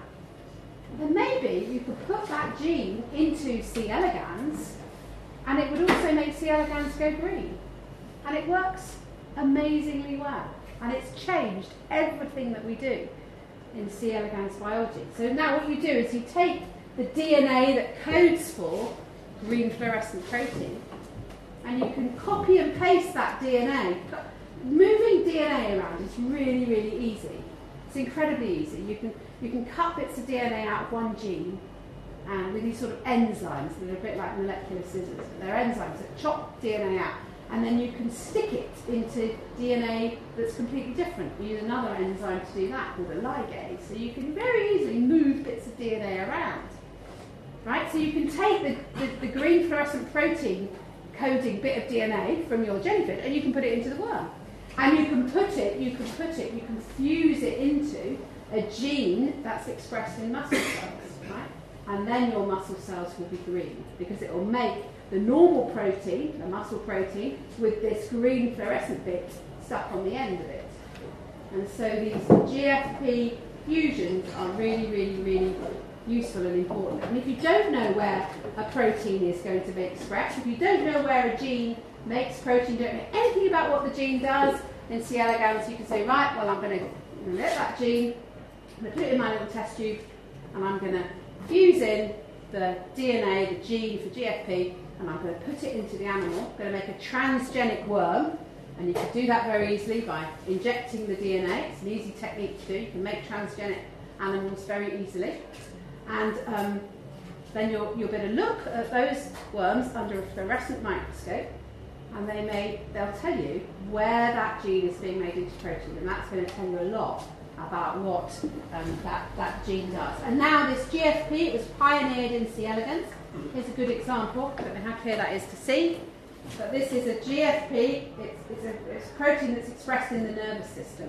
Then maybe you could put that gene into C. elegans, and it would also make C. elegans go green. And it works amazingly well. And it's changed everything that we do in C. elegans biology. So now what you do is you take the D N A that codes for green fluorescent protein, and you can copy and paste that D N A. Moving D N A around is really, really easy. It's incredibly easy. You can you can cut bits of D N A out of one gene, and with these sort of enzymes that are a bit like molecular scissors, but they're enzymes that chop D N A out, and then you can stick it into D N A that's completely different. You use another enzyme to do that called a ligase. So you can very easily move bits of D N A around. Right? So you can take the, the, the green fluorescent protein coding bit of D N A from your jellyfish and you can put it into the worm. And you can put it, you can put it, you can fuse it into a gene that's expressed in muscle cells, right? And then your muscle cells will be green because it will make the normal protein, the muscle protein, with this green fluorescent bit stuck on the end of it. And so these G F P fusions are really, really, really useful and important. And if you don't know where a protein is going to be expressed, if you don't know where a gene makes protein, don't know anything about what the gene does, in C. elegans you can say, right, well I'm going to get that gene, I'm going to put it in my little test tube, and I'm going to fuse in the D N A, the gene for G F P, and I'm going to put it into the animal. I'm going to make a transgenic worm, and you can do that very easily by injecting the D N A. It's an easy technique to do. You can make transgenic animals very easily. And um, then you'll, you'll be able to look at those worms under a fluorescent microscope, and they may, they'll tell you where that gene is being made into protein, and that's going to tell you a lot about what um, that, that gene does. And now this G F P, it was pioneered in C. elegans. Here's a good example. I don't know how clear that is to see, but this is a G F P. It's, it's, a, it's a protein that's expressed in the nervous system.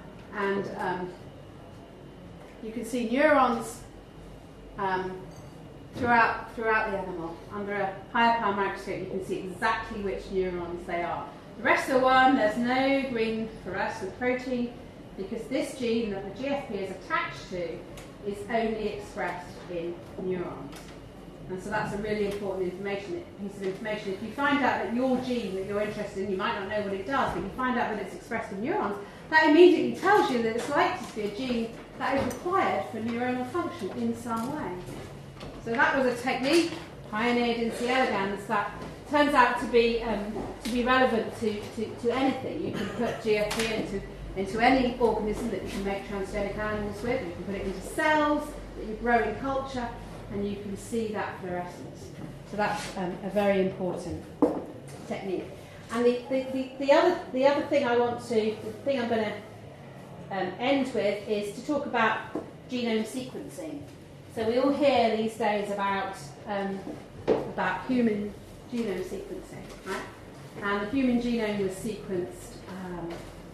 And um, you can see neurons um, throughout, throughout the animal. Under a higher power microscope, you can see exactly which neurons they are. The rest of the worm, there's no green fluorescent protein, because this gene that the G F P is attached to is only expressed in neurons. And so that's a really important information, piece of information. If you find out that your gene that you're interested in, you might not know what it does, but you find out that it's expressed in neurons, that immediately tells you that it's likely to be a gene that is required for neuronal function in some way. So that was a technique pioneered in C. elegans that turns out to be um, to be relevant to, to, to anything. You can put G F P into into any organism that you can make transgenic animals with. You can put it into cells that you grow in culture, and you can see that fluorescence. So that's um, a very important technique. And the, the, the, the other the other thing I want to, the thing I'm going to um, end with is to talk about genome sequencing. So we all hear these days about um, about human genome sequencing, right? And the human genome was sequenced. Um,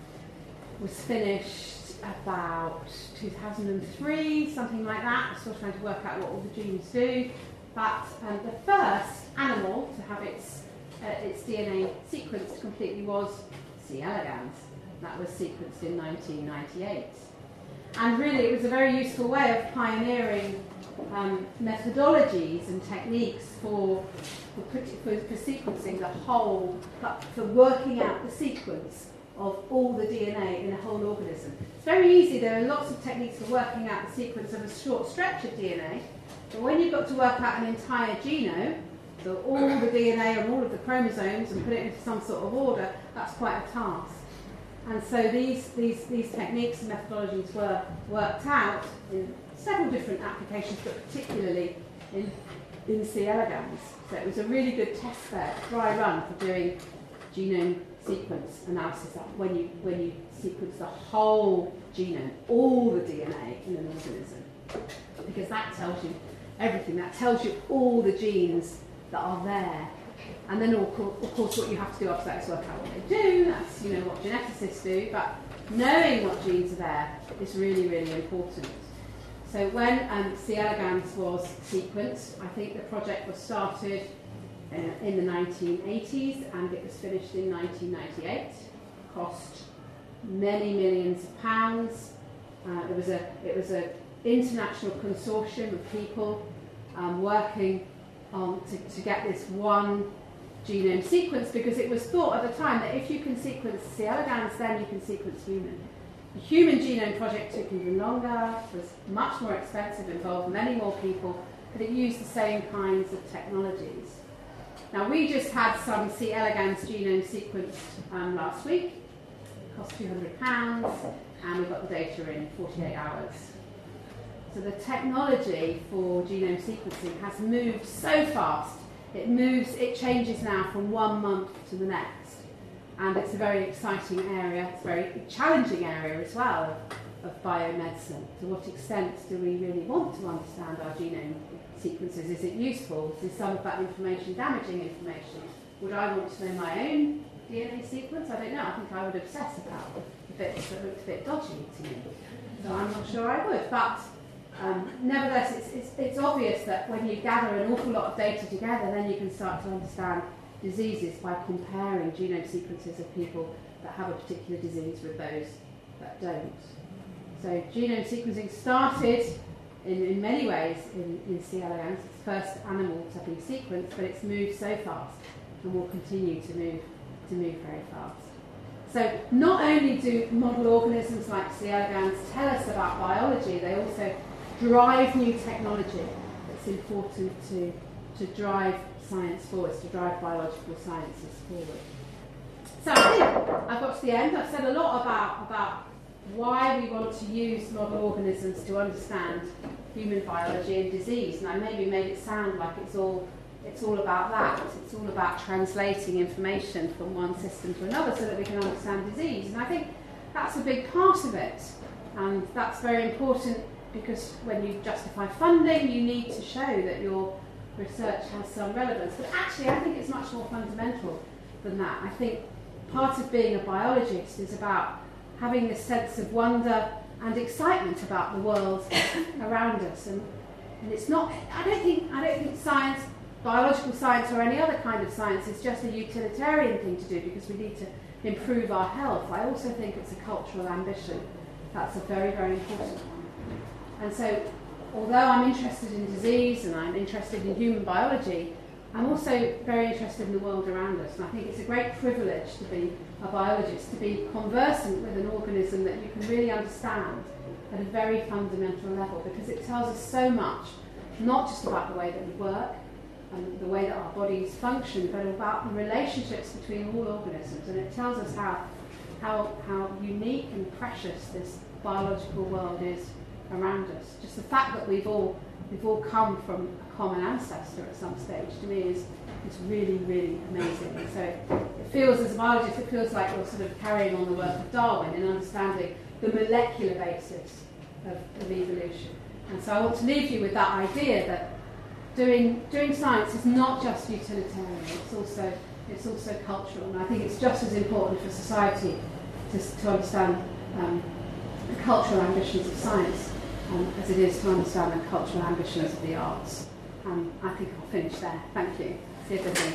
was finished about two thousand three, something like that. We're still trying to work out what all the genes do. But um, the first animal to have its uh, its D N A sequenced completely was C. elegans. That was sequenced in nineteen ninety-eight. And really it was a very useful way of pioneering um, methodologies and techniques for, for, for, for sequencing the whole, for working out the sequence of all the D N A in a whole organism. It's very easy. There are lots of techniques for working out the sequence of a short stretch of D N A, but when you've got to work out an entire genome, so all the D N A and all of the chromosomes, and put it into some sort of order, that's quite a task. And so these, these, these techniques and methodologies were worked out in several different applications, but particularly in in C. elegans. So it was a really good test bed, dry run for doing genome sequence analysis when you when you sequence the whole genome, all the D N A in an organism, because that tells you everything. That tells you all the genes that are there. And then, of course, what you have to do after that is work out what they do. That's, you know, what geneticists do. But knowing what genes are there is really, really important. So when um, C. elegans was sequenced, I think the project was started uh, in the nineteen eighties and it was finished in nineteen ninety-eight. Cost many millions of pounds. Uh, it was a it was an international consortium of people um, working on to, to get this one genome sequence, because it was thought at the time that if you can sequence C. elegans, then you can sequence human. The human genome project took even longer, was much more expensive, involved many more people, but it used the same kinds of technologies. Now, we just had some C. elegans genome sequenced um, last week. It cost two hundred pounds, and we got the data in forty-eight hours. So the technology for genome sequencing has moved so fast. It moves, it changes now from one month to the next. And it's a very exciting area, it's a very challenging area as well of, of biomedicine. To what extent do we really want to understand our genome sequences? Is it useful? Is some of that information damaging information? Would I want to know my own D N A sequence? I don't know. I think I would obsess about if it looked a bit dodgy to me. So I'm not sure I would. But Um, nevertheless, it's, it's, it's obvious that when you gather an awful lot of data together, then you can start to understand diseases by comparing genome sequences of people that have a particular disease with those that don't. So genome sequencing started in, in many ways in, in C. elegans. It's the first animal to be sequenced, but it's moved so fast and will continue to move to move very fast. So not only do model organisms like C. elegans tell us about biology, they also drive new technology that's important to, to drive science forwards, to drive biological sciences forward. So I think I've got to the end. I've said a lot about, about why we want to use model organisms to understand human biology and disease, and I maybe made it sound like it's all it's all about that. It's all about translating information from one system to another so that we can understand disease, and I think that's a big part of it, and that's very important. Because when you justify funding, you need to show that your research has some relevance. But actually, I think it's much more fundamental than that. I think part of being a biologist is about having this sense of wonder and excitement about the world around us. And, and it's not. I don't think. I don't think science, biological science, or any other kind of science is just a utilitarian thing to do because we need to improve our health. I also think it's a cultural ambition. That's a very, very important one. And so, although I'm interested in disease and I'm interested in human biology, I'm also very interested in the world around us. And I think it's a great privilege to be a biologist, to be conversant with an organism that you can really understand at a very fundamental level, because it tells us so much, not just about the way that we work and the way that our bodies function, but about the relationships between all organisms. And it tells us how, how, how unique and precious this biological world is around us. Just the fact that we've all we've all come from a common ancestor at some stage, to me, is is really, really amazing. And so it feels, as a biologist, it feels like you're sort of carrying on the work of Darwin in understanding the molecular basis of, of evolution. And so I want to leave you with that idea that doing doing science is not just utilitarian, it's also it's also cultural. And I think it's just as important for society to, to understand um, the cultural ambitions of science Um, as it is to understand the cultural ambitions of the arts. Um, I think I'll finish there. Thank you. See you again.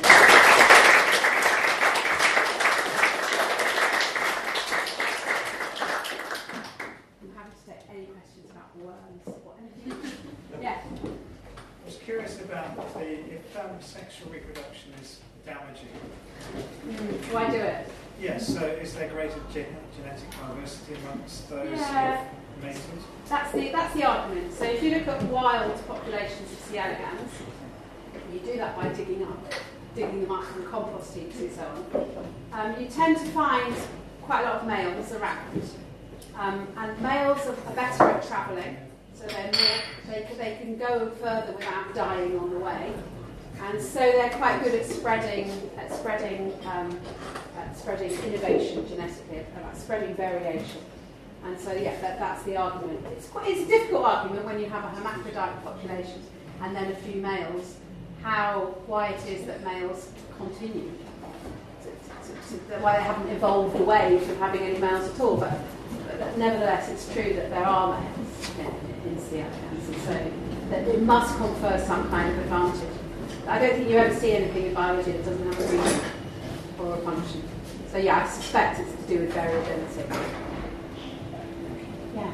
I'm happy to take any questions about worms or anything. Yeah. I was curious about the if um, sexual reproduction is damaging. Mm, why do it? Yes. So is there greater gen- genetic diversity amongst those Yeah. mated? That's the that's the argument. So if you look at wild populations of C. elegans, you do that by digging up, digging them up from compost heaps and so on. Um, you tend to find quite a lot of males around, um, and males are, are better at travelling, so they're more, so they can, they can go further without dying on the way. And so they're quite good at spreading, at spreading, um, at spreading innovation genetically, at spreading variation. And so, yeah, that, that's the argument. It's quite, it's a difficult argument when you have a hermaphrodite population and then a few males, how, why it is that males continue. To, to, to, why they haven't evolved away from having any males at all. But, but nevertheless, it's true that there are males in, in C. elegans, and so that it must confer some kind of advantage. I don't think you ever see anything in biology that doesn't have a reason or a function. So yeah, I suspect it's to do with variability. Yeah.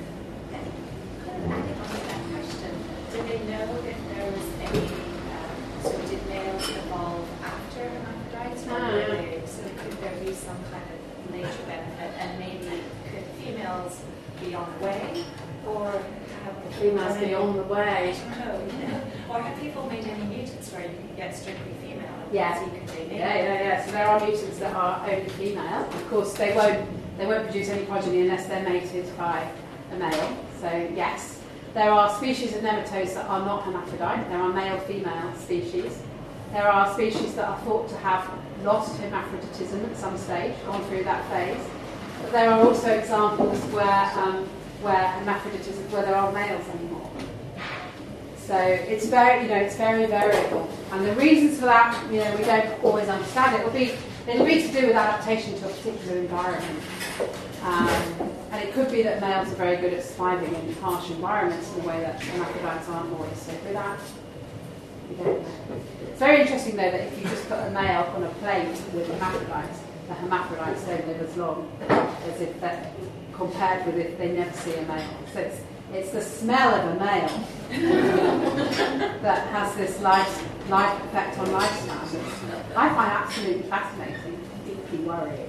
Question. Do they know if there was any, um, so did males evolve after hermaphrodites? Or Ah. were they, so could there be some kind of nature benefit, and maybe could females be on the way, or have the Females be on the way. I don't know, you know. Or have people made any mutants where you can get strictly female? and Yeah. so you can be male? Yeah, yeah, yeah. So there are mutants that are only female. Of course, they won't they won't produce any progeny unless they're mated by a male. So yes, there are species of nematodes that are not hermaphrodite. There are male-female species. There are species that are thought to have lost hermaphroditism at some stage, gone through that phase. But there are also examples where um, where hermaphroditism, where there aren't males anymore. So it's very, you know, it's very variable. And the reasons for that, you know, we don't always understand. It will be, it'll be to do with adaptation to a particular environment. Um, and it could be that males are very good at surviving in harsh environments in a way that hermaphrodites aren't always. So for that, we don't know. It's very interesting though that if you just put a male on a plate with hermaphrodites, the hermaphrodites don't live as long as if that compared with if they never see a male. So it's, it's the smell of a male that has this life, life effect on lifestyle. I find absolutely fascinating, deeply worrying.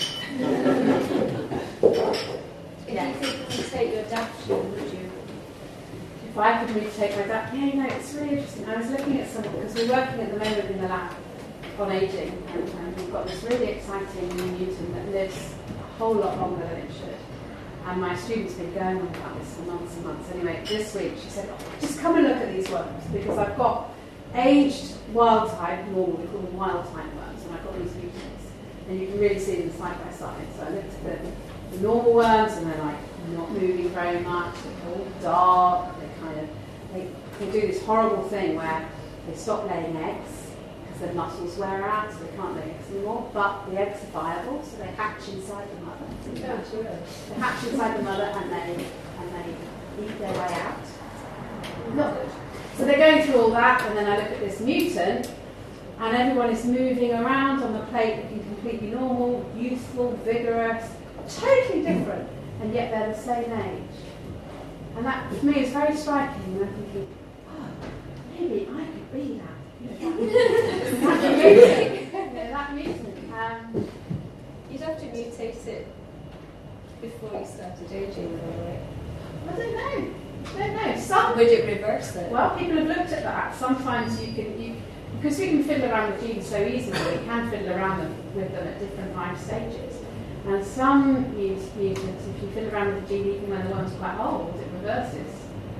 If Yeah. you could mutate your adaptation, would you? If I could mutate my diet, yeah, you know, it's really interesting. I was looking at some, because we're working at the moment in the lab on ageing, and, and we've got this really exciting new mutant that lives a whole lot longer than it should. And my student's been going on about this for months and months. Anyway, this week she said, oh, just come and look at these worms, because I've got aged wild type, normal, we call them wild type worms, and I've got these mutants. And you can really see them side by side. So I looked at the, the normal worms, and they're like not moving very much, they're all dark, they kind of, they, they do this horrible thing where they stop laying eggs, because their muscles wear out, so they can't lay eggs anymore, but the eggs are viable, so they hatch inside the mother. They hatch inside the mother and they and they eat their way out. Not good. So they're going through all that, and then I look at this mutant, and everyone is moving around on the plate looking completely normal, youthful, vigorous, totally different, and yet they're the same age. And that, for me, is very striking, and I'm thinking, oh, maybe I could be that. You know, that mutant. You know, that mutant. Um, You'd have to mutate it before you started aging, though, right? I don't know. I don't know. Some Would it reverse it? Well, people have looked at that. Sometimes you can, you, because we can fiddle around with genes so easily, we can fiddle around them, with them at different life stages. And some mut- mutants, if you fiddle around with the gene even when the worm's quite old, it reverses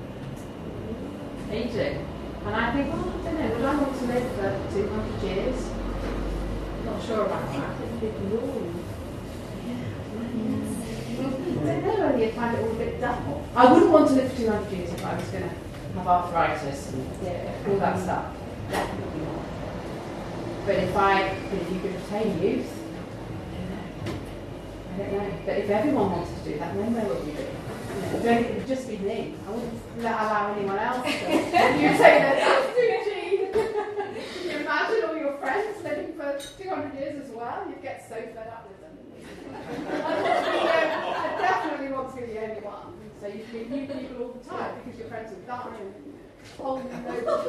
aging. And I think, well, I don't know, would I want to live for two hundred years? Not sure about that. I don't know whether you'd find it all a bit dull. I wouldn't want to live for two hundred years if I was going to have arthritis and yeah, all that stuff. Definitely not. But if I, but if you could retain youth, I don't know. But if everyone wanted to do that, then where would we be? You know, I don't think it would just be me. I wouldn't let allow anyone else to. You say that that's too cheap. Can you imagine all your friends living for two hundred years as well? You'd get so fed up with them. I definitely want to be the only one. So you meet new people all the time because your friends will die and hold no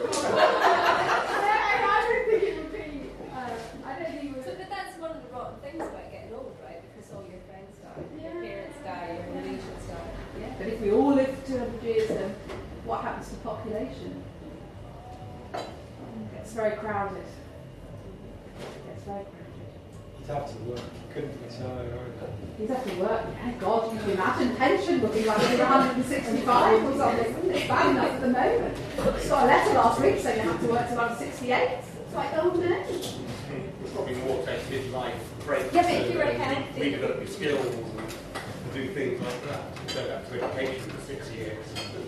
I don't think it would be. Uh, I don't think it would. So, but that's one of the rotten things about getting old, right? Because all your friends die, Yeah. your parents die, your relations die. Yeah, but if we all live for two hundred years, then what happens to population? It gets very crowded. It gets very crowded. You'd have to work. Couldn't retire either. You'd have to work. Yeah, God, can you imagine? Pension would be like one hundred sixty-five or something, wouldn't it? It's bad enough at the moment. I got a letter last week saying you have to work till I'm sixty-eight. It's like, oh no. It's probably more take midlife breaks. Yeah, but if you were kind of redevelop your skills and do things like that. You don't have to education for six years.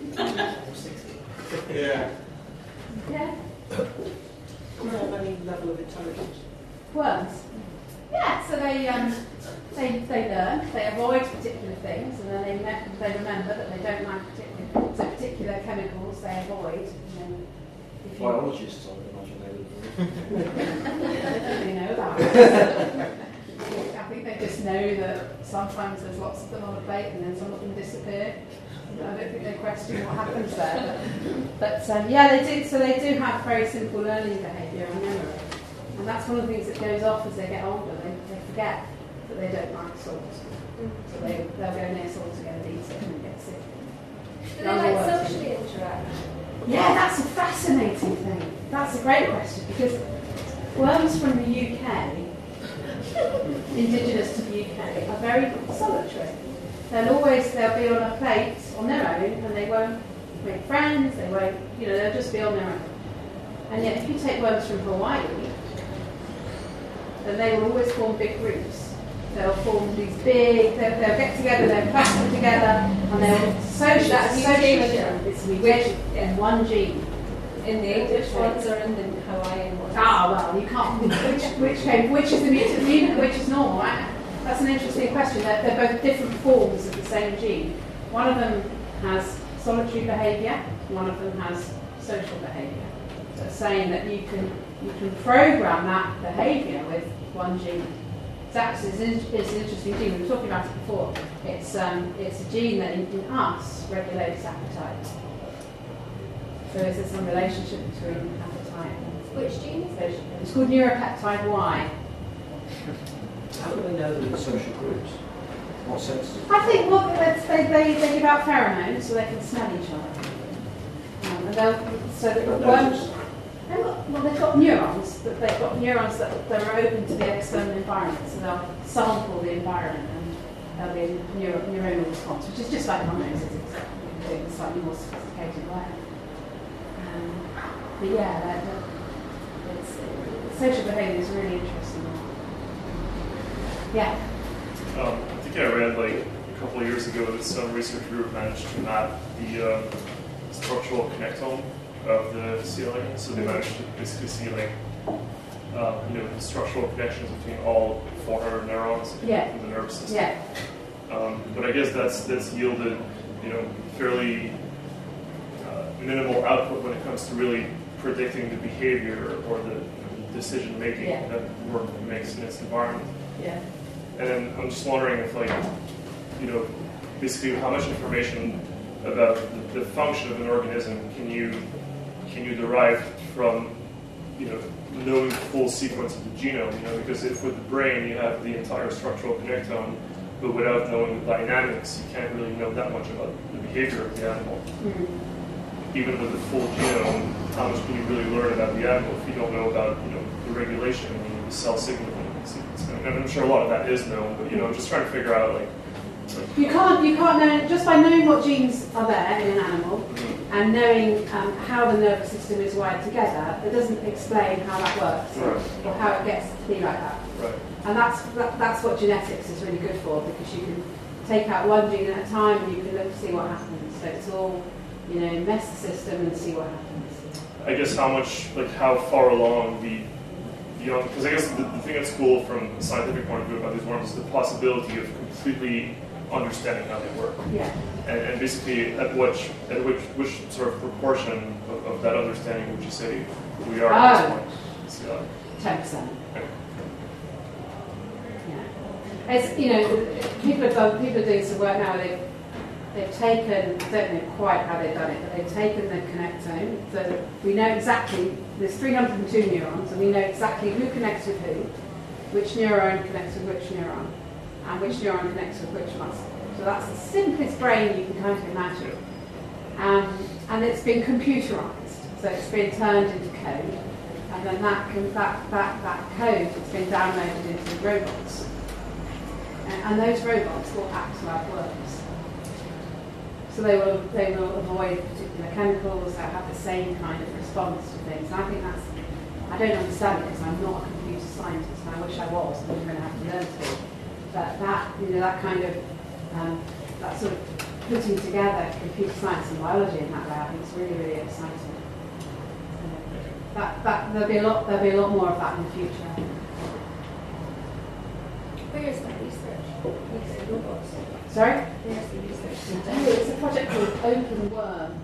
Yeah. Yeah. Do they have any level of intelligence? Worms. Yeah, so they um, they they learn, they avoid particular things, and then they me- they remember that they don't like particular so particular chemicals they avoid. And then if you Biologists, I would imagine they would. they know that. I think they just know that sometimes there's lots of them on a plate, and then some of them disappear. I don't think they question what happens there. But, but um, yeah, they do. So they do have very simple learning behaviour and memory. And that's one of the things that goes off as they get older. They, they forget that they don't like salt. So they, they'll go near salt together, eat it, and get sick. Do they like socially interact? Yeah, that's a fascinating thing. That's a great question, because worms from the U K, indigenous to the U K, are very solitary. They'll always, they'll be on a plate on their own, and they won't make friends, they won't, you know, they'll just be on their own. And yet if you take worms from Hawaii, then they will always form big groups. They'll form these big, they'll, they'll get together, they'll cluster together, and they'll social, That's social, it's mutation in one gene. In the English ones or in the Hawaiian ones? Ah, well, you can't, which, which, came, which is the mutant mutant, which is normal, right? That's an interesting question. They're, they're both different forms of the same gene. One of them has solitary behaviour, one of them has social behaviour. So it's saying that you can you can program that behaviour with one gene. So actually, it's, in, it's an interesting gene. We were talking about it before. It's um, it's a gene that in, in us regulates appetite. So is there some relationship between appetite and Which gene? social? It's called neuropeptide Y. How do they know that they're social groups? What sense does it I think well, they, they, they give out pheromones so they can smell each other. Um, and they'll, so that What worms, noses? they've got, well, they've got neurons, but they've got neurons that, that are open to the external environment. So they'll sample the environment and there'll be a neuro, neuronal response, which is just like our noses, except we do it in a slightly more sophisticated way. Um, but yeah, they're, they're, it's, social behaviour is really interesting. Yeah. Um, I think I read like a couple of years ago that some research group managed to map the um, structural connectome of the ceiling. So they managed to basically see like um, you know the structural connections between all four hundred neurons Yeah. in the nervous system. Yeah. Um, but I guess that's that's yielded you know fairly uh, minimal output when it comes to really predicting the behavior or the decision making Yeah. that work makes in its environment. Yeah. And then I'm just wondering if, like, you know, basically how much information about the, the function of an organism can you can you derive from, you know, knowing the full sequence of the genome? You know, because if with the brain you have the entire structural connectome, but without knowing the dynamics, you can't really know that much about the behavior of the animal. Mm-hmm. Even with the full genome, how much can you really learn about the animal if you don't know about, you know, the regulation and the cell signaling? And I'm sure a lot of that is known, but you know, I'm just trying to figure out like, like You can't, you can't know, just by knowing what genes are there in an animal mm-hmm. and knowing um, how the nervous system is wired together, it doesn't explain how that works Right. or how it gets to be like that. Right. And that's that, that's what genetics is really good for, because you can take out one gene at a time and you can look to see what happens. So it's all, you know, mess the system and see what happens. I guess how much, like how far along the, beyond, because I guess the, the thing that's cool from a scientific point of view about these worms is the possibility of completely understanding how they work. Yeah. And, and basically at which, at which, which sort of proportion of, of that understanding would you say we are at Oh. this point? So, ten percent. okay. Yeah. It's, you know, people have done, people are doing some work now. They've they've taken, I don't know quite how they've done it, but they've taken the connectome, so that we know exactly. There's three hundred two neurons, and we know exactly who connects with who, which neuron connects with which neuron, and which neuron connects with which muscle. So that's the simplest brain you can kind of imagine. Um, and it's been computerized, so it's been turned into code. and then that can, that, that, that code has been downloaded into the robots. And, and those robots will act like worms. So they will they will avoid particular chemicals, they'll have the same kind of response to things. And I think that's, I don't understand it because I'm not a computer scientist, and I wish I was, and I'm going to have to learn to. But that, you know, that kind of, um, that sort of putting together computer science and biology in that way, I think is really, really exciting. So that, that, there'll be a lot, there'll be a lot more of that in the future. Where is that research? Research robots. Sorry? Where's the research? Oh, it's a project called Open Worm.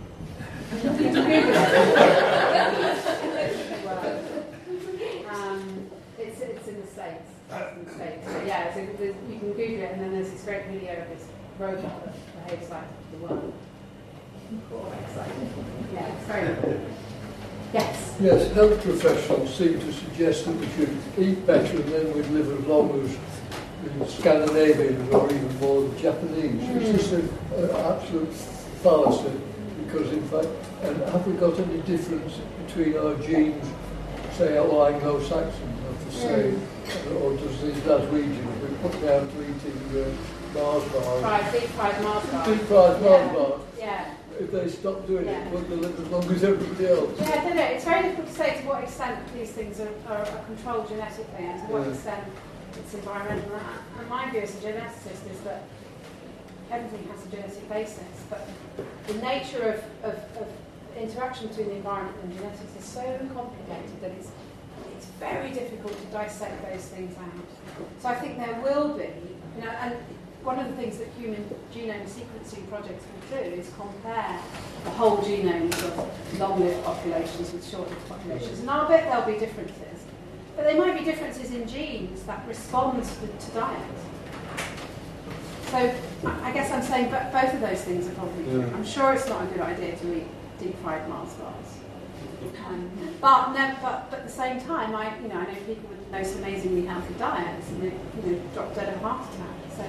um, it's, it's in the States. It's in the States. So yeah, so you can Google it, and then there's this great video of this robot that behaves like the worm. Cool, exciting. Yeah, it's very good. Yes? Yes, health professionals seem to suggest that we should eat better and then we'd live as long as the Scandinavians or even more the Japanese. Mm. It's just an absolute fallacy because, in fact, and have we got any difference between our genes, say, our Anglo-Saxons, have to say, mm. or does these Glaswegians, we put down to eating uh, Mars bars? Fried, deep fried Mars bars. Deep fried Mars yeah. bars. Yeah. If they stop doing yeah. it, won't they live as long as everybody else? Yeah, I don't know. It's very difficult to say to what extent these things are, are, are controlled genetically and to what yeah. extent it's environmental. And my view as a geneticist is that everything has a genetic basis, but the nature of, of, of interaction between the environment and genetics is so complicated that it's, it's very difficult to dissect those things out. So I think there will be, you know, and one of the things that human genome sequencing projects will do is compare the whole genomes of long-lived populations with short-lived populations. And I'll bet there'll be differences. But there might be differences in genes that respond to, to diet. So I guess I'm saying but both of those things are probably true. Yeah. I'm sure it's not a good idea to eat deep-fried Mars bars. Um, but, no, but, but at the same time, I, you know, I know people with most amazingly healthy diets and they, you know, drop dead of a heart attack. So,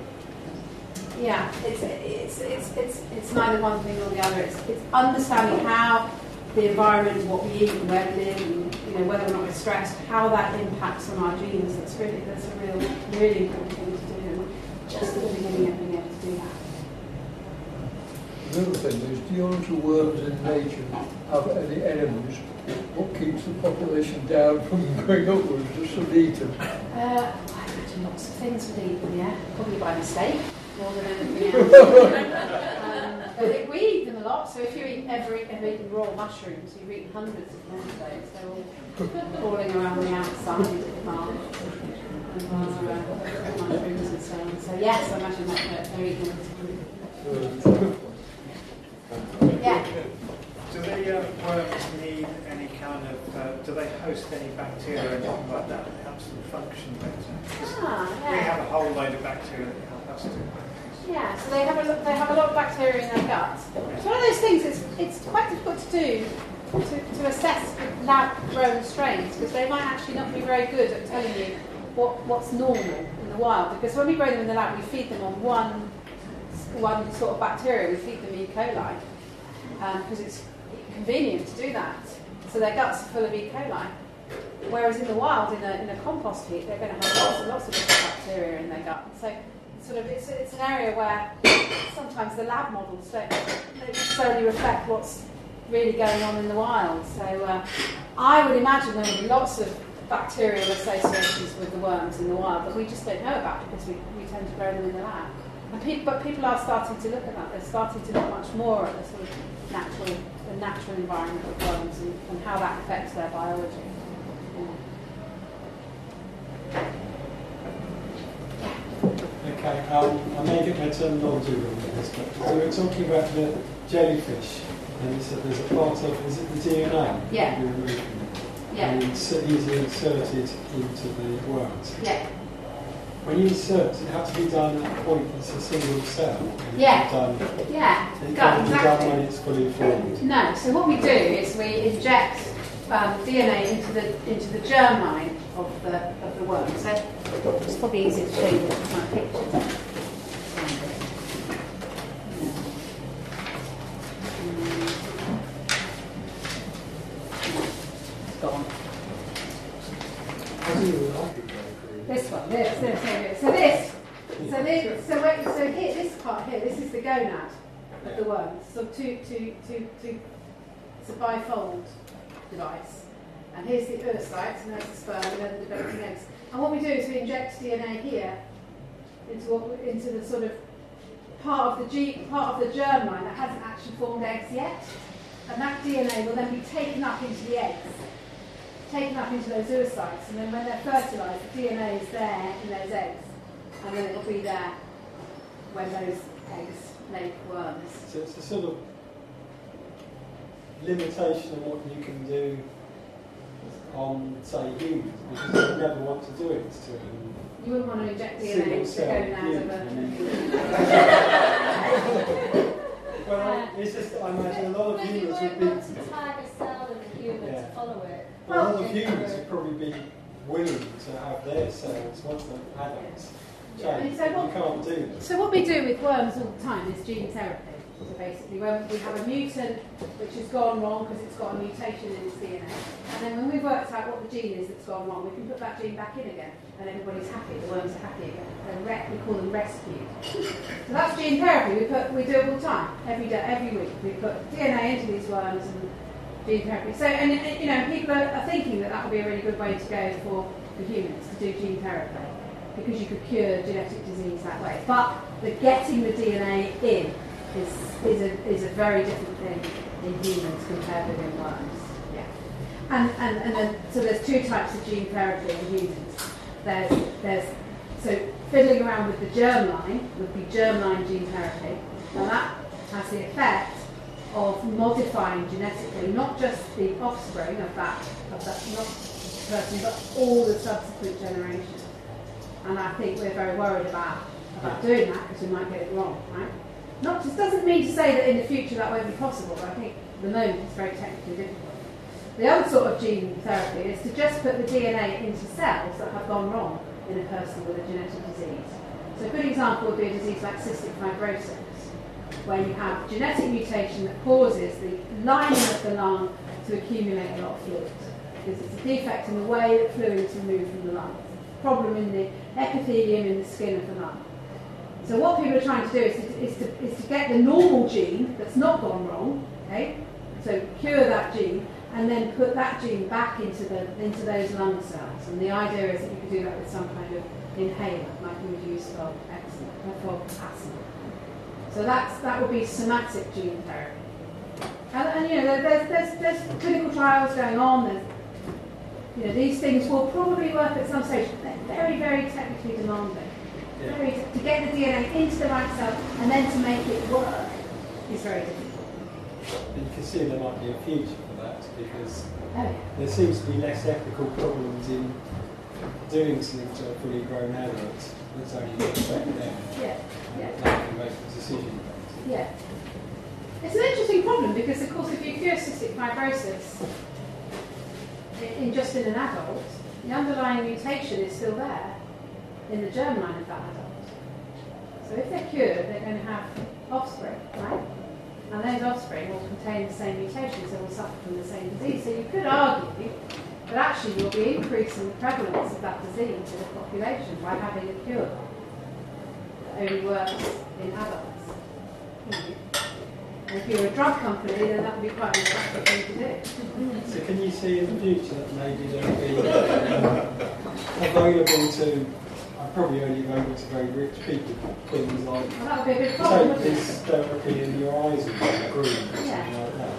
yeah, it's, it's, it's, it's, it's neither one thing nor the other. It's, it's understanding how the environment, what we eat and where we live, and you know, whether or not we're stressed, how that impacts on our genes. That's really, that's a real, really important thing to do. And we're just at the beginning of being able to do that. Another thing is, do you know worms in nature have any enemies? What keeps the population down from going upwards? Just to eat them? Uh, I imagine lots of things would eat them, yeah. Probably by mistake, more than anything else. um, but it, we eat them a lot, so if you eat every, ever eaten raw mushrooms, you've eaten hundreds of them days. They're all crawling around the outside of the farm. And uh, mushrooms and so on. So yes, I imagine that they're eating them. Yeah. Do the uh, worms need any kind of, uh, do they host any bacteria or anything like that that helps them function better? Ah, yeah. We have a whole load of bacteria that help us do that. Yeah, so they have a they have a lot of bacteria in their gut. It's one of those things. It's it's quite difficult to do to, to assess lab-grown strains because they might actually not be very good at telling you what what's normal in the wild. Because when we grow them in the lab, we feed them on one one sort of bacteria. We feed them E. coli because um, it's convenient to do that. So their guts are full of E. coli. Whereas in the wild, in a in a compost heap, they're going to have lots and lots of different bacteria in their gut. So sort of it's, it's an area where sometimes the lab models don't necessarily reflect what's really going on in the wild. So uh, I would imagine there would be lots of bacterial associations with the worms in the wild that we just don't know about because we, we tend to grow them in the lab. And people, but people are starting to look at that. They're starting to look much more at the sort of natural, the natural environment of worms and, and how that affects their biology. Okay, um, I may get my terminology wrong with this, but so we're talking about the jellyfish, and you said there's a part of, is it the D N A? Yeah. You're removing? Yeah. And it's easily inserted into the worms. Yeah. When you insert, does it have to be done at a point it's a single cell? And Yeah. Done, Yeah. it Gut, can't be done exactly. when it's fully formed. No. So what we do is we inject um, D N A into the into the germline of the of the worm. So it's probably easier to show you with my pictures. It's gone. This one, this, this, this. So this, so this, so wait, so here, this part here, this is the gonad of the worm. So two, two, two, two. It's a bifold device. And here's the oocytes, and there's the sperm, and then the developing eggs. And what we do is we inject D N A here into what, into the sort of part of the G, part of the germline that hasn't actually formed eggs yet. And that D N A will then be taken up into the eggs, taken up into those oocytes, and then when they're fertilised, the D N A is there in those eggs, and then it will be there when those eggs make worms. So it's a sort of limitation on what you can do on, say, humans, because you never want to do it to them. You wouldn't want to inject D N A into the gonads of a... Well, it's just, I imagine a lot of humans would be... to tag a cell in a human Yeah. to follow it. Well, a lot of humans would probably be willing to have their cells once they're adults. Yeah, change. so what- You can't do that. So what we do with worms all the time is gene therapy. So basically, when we have a mutant which has gone wrong because it's got a mutation in its D N A, and then when we've worked out what the gene is that's gone wrong, we can put that gene back in again, and everybody's happy. The worms are happy again. They're re- we call them rescued. So that's gene therapy. We put we do it all the time, every day, every week. We put D N A into these worms and gene therapy. So, and you know, people are, are thinking that that would be a really good way to go for the humans to do gene therapy, because you could cure genetic disease that way. But the getting the D N A in is is a is a very different thing in humans compared with in worms. Yeah. And and and then so there's two types of gene therapy in humans. There's there's so fiddling around with the germline would be germline gene therapy. Now that has the effect of modifying genetically not just the offspring of that of that not person, but all the subsequent generations. And I think we're very worried about about doing that because we might get it wrong, right? Not just doesn't mean to say that in the future that won't be possible, but I think at the moment it's very technically difficult. The other sort of gene therapy is to just put the D N A into cells that have gone wrong in a person with a genetic disease. So a good example would be a disease like cystic fibrosis, where you have genetic mutation that causes the lining of the lung to accumulate a lot of fluid. Because it's a defect in the way that fluid is removed from the lung. Problem in the epithelium in the skin of the lung. So what people are trying to do is to, is to, is to get the normal gene that's not gone wrong, okay? So cure that gene and then put that gene back into the into those lung cells. And the idea is that you could do that with some kind of inhaler, like you would use for eczema, for asthma. So that's that would be somatic gene therapy. And, and you know, there's, there's there's clinical trials going on. There's, you know, these things will probably work at some stage, but they're very, very technically demanding. Yeah. Very t- to get the D N A into the right cell and then to make it work is very difficult. And you can see there might be a future for that, because Oh, yeah. there seems to be less ethical problems in doing something to a fully grown adult that's only going to affect them. Yeah, yeah. They can make a decision. Yeah. It's an interesting problem because, of course, if you cure cystic fibrosis in, in just in an adult, the underlying mutation is still there in the germline of that adult. So if they're cured, they're going to have offspring, right? And those offspring will contain the same mutations, so will suffer from the same disease. So you could argue that actually you'll be increasing the prevalence of that disease in the population by having a cure that only works in adults. And if you're a drug company, then that would be quite an attractive thing to do. So can you see in the future that maybe there will be um, available to, uh, probably only available to very rich people, things like Well, that would be a big problem, take wouldn't it? this therapy in your eyes and go green or something Yeah. like that.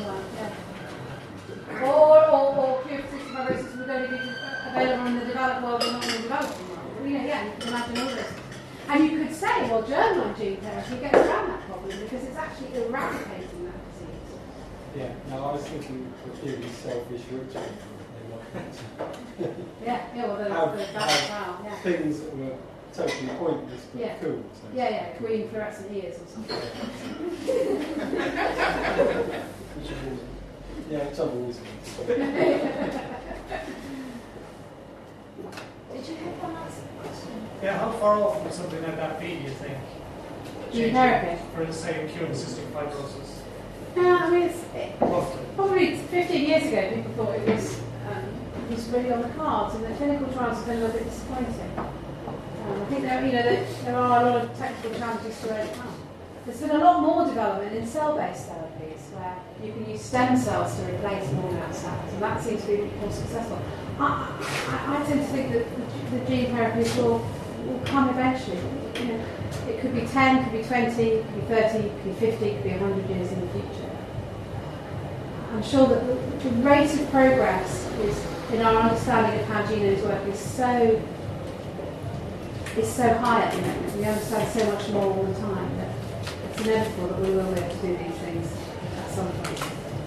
Yeah. Or, or, or cure cystic fibrosis would only be available in the developed world and not in the developing world. You know, yeah, you can imagine all this. And you could say, well, germline gene therapy gets around that problem because it's actually eradicating that disease. Yeah, no, I was thinking of purely selfish rich people. They wanted Yeah, yeah, well, the, to have, the, that's have wow, yeah. things that were totally pointless but Yeah. cool. So. Yeah, yeah, green fluorescent ears or something. Yeah, it's always Did you have one last question? Yeah, how far off would something like that be, do you think? Gene therapy? For, say, curing cystic fibrosis? Yeah, I mean, it's, it, Roughly. probably fifteen years ago, people thought it was um, it was really on the cards, and the clinical trials have been a little bit disappointing. Um, I think there, you know, there, there are a lot of technical challenges to overcome. There's been a lot more development in cell-based therapies, where you can use stem cells to replace worn-out cells, and that seems to be more successful. I, I, I tend to think that the, the gene therapies will, will come eventually. You know, it could be ten, could be twenty, could be thirty, could be fifty, could be one hundred years in the future. I'm sure that the, the rate of progress is, in our understanding of how genomes work is so is so high at the moment. We understand so much more all the time that it's inevitable that we will be able to do these things at some point.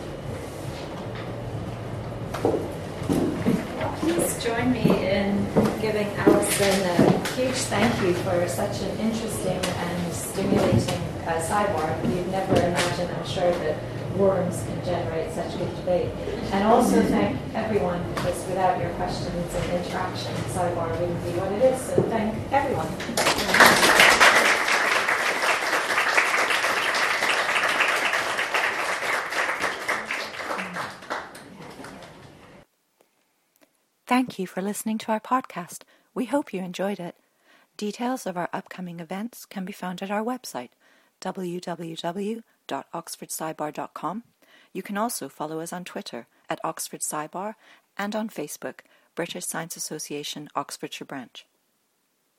Please join me in giving Alison a huge thank you for such an interesting and stimulating uh, sidebar. You'd never imagine, I'm sure, that worms can generate such good debate. And also thank everyone, because without your questions and interaction, sidebar wouldn't be what it is. So thank everyone. Thank you for listening to our podcast. We hope you enjoyed it. Details of our upcoming events can be found at our website, w w w dot oxford sidebar dot com. You can also follow us on Twitter at Oxford Sidebar and on Facebook, British Science Association Oxfordshire Branch.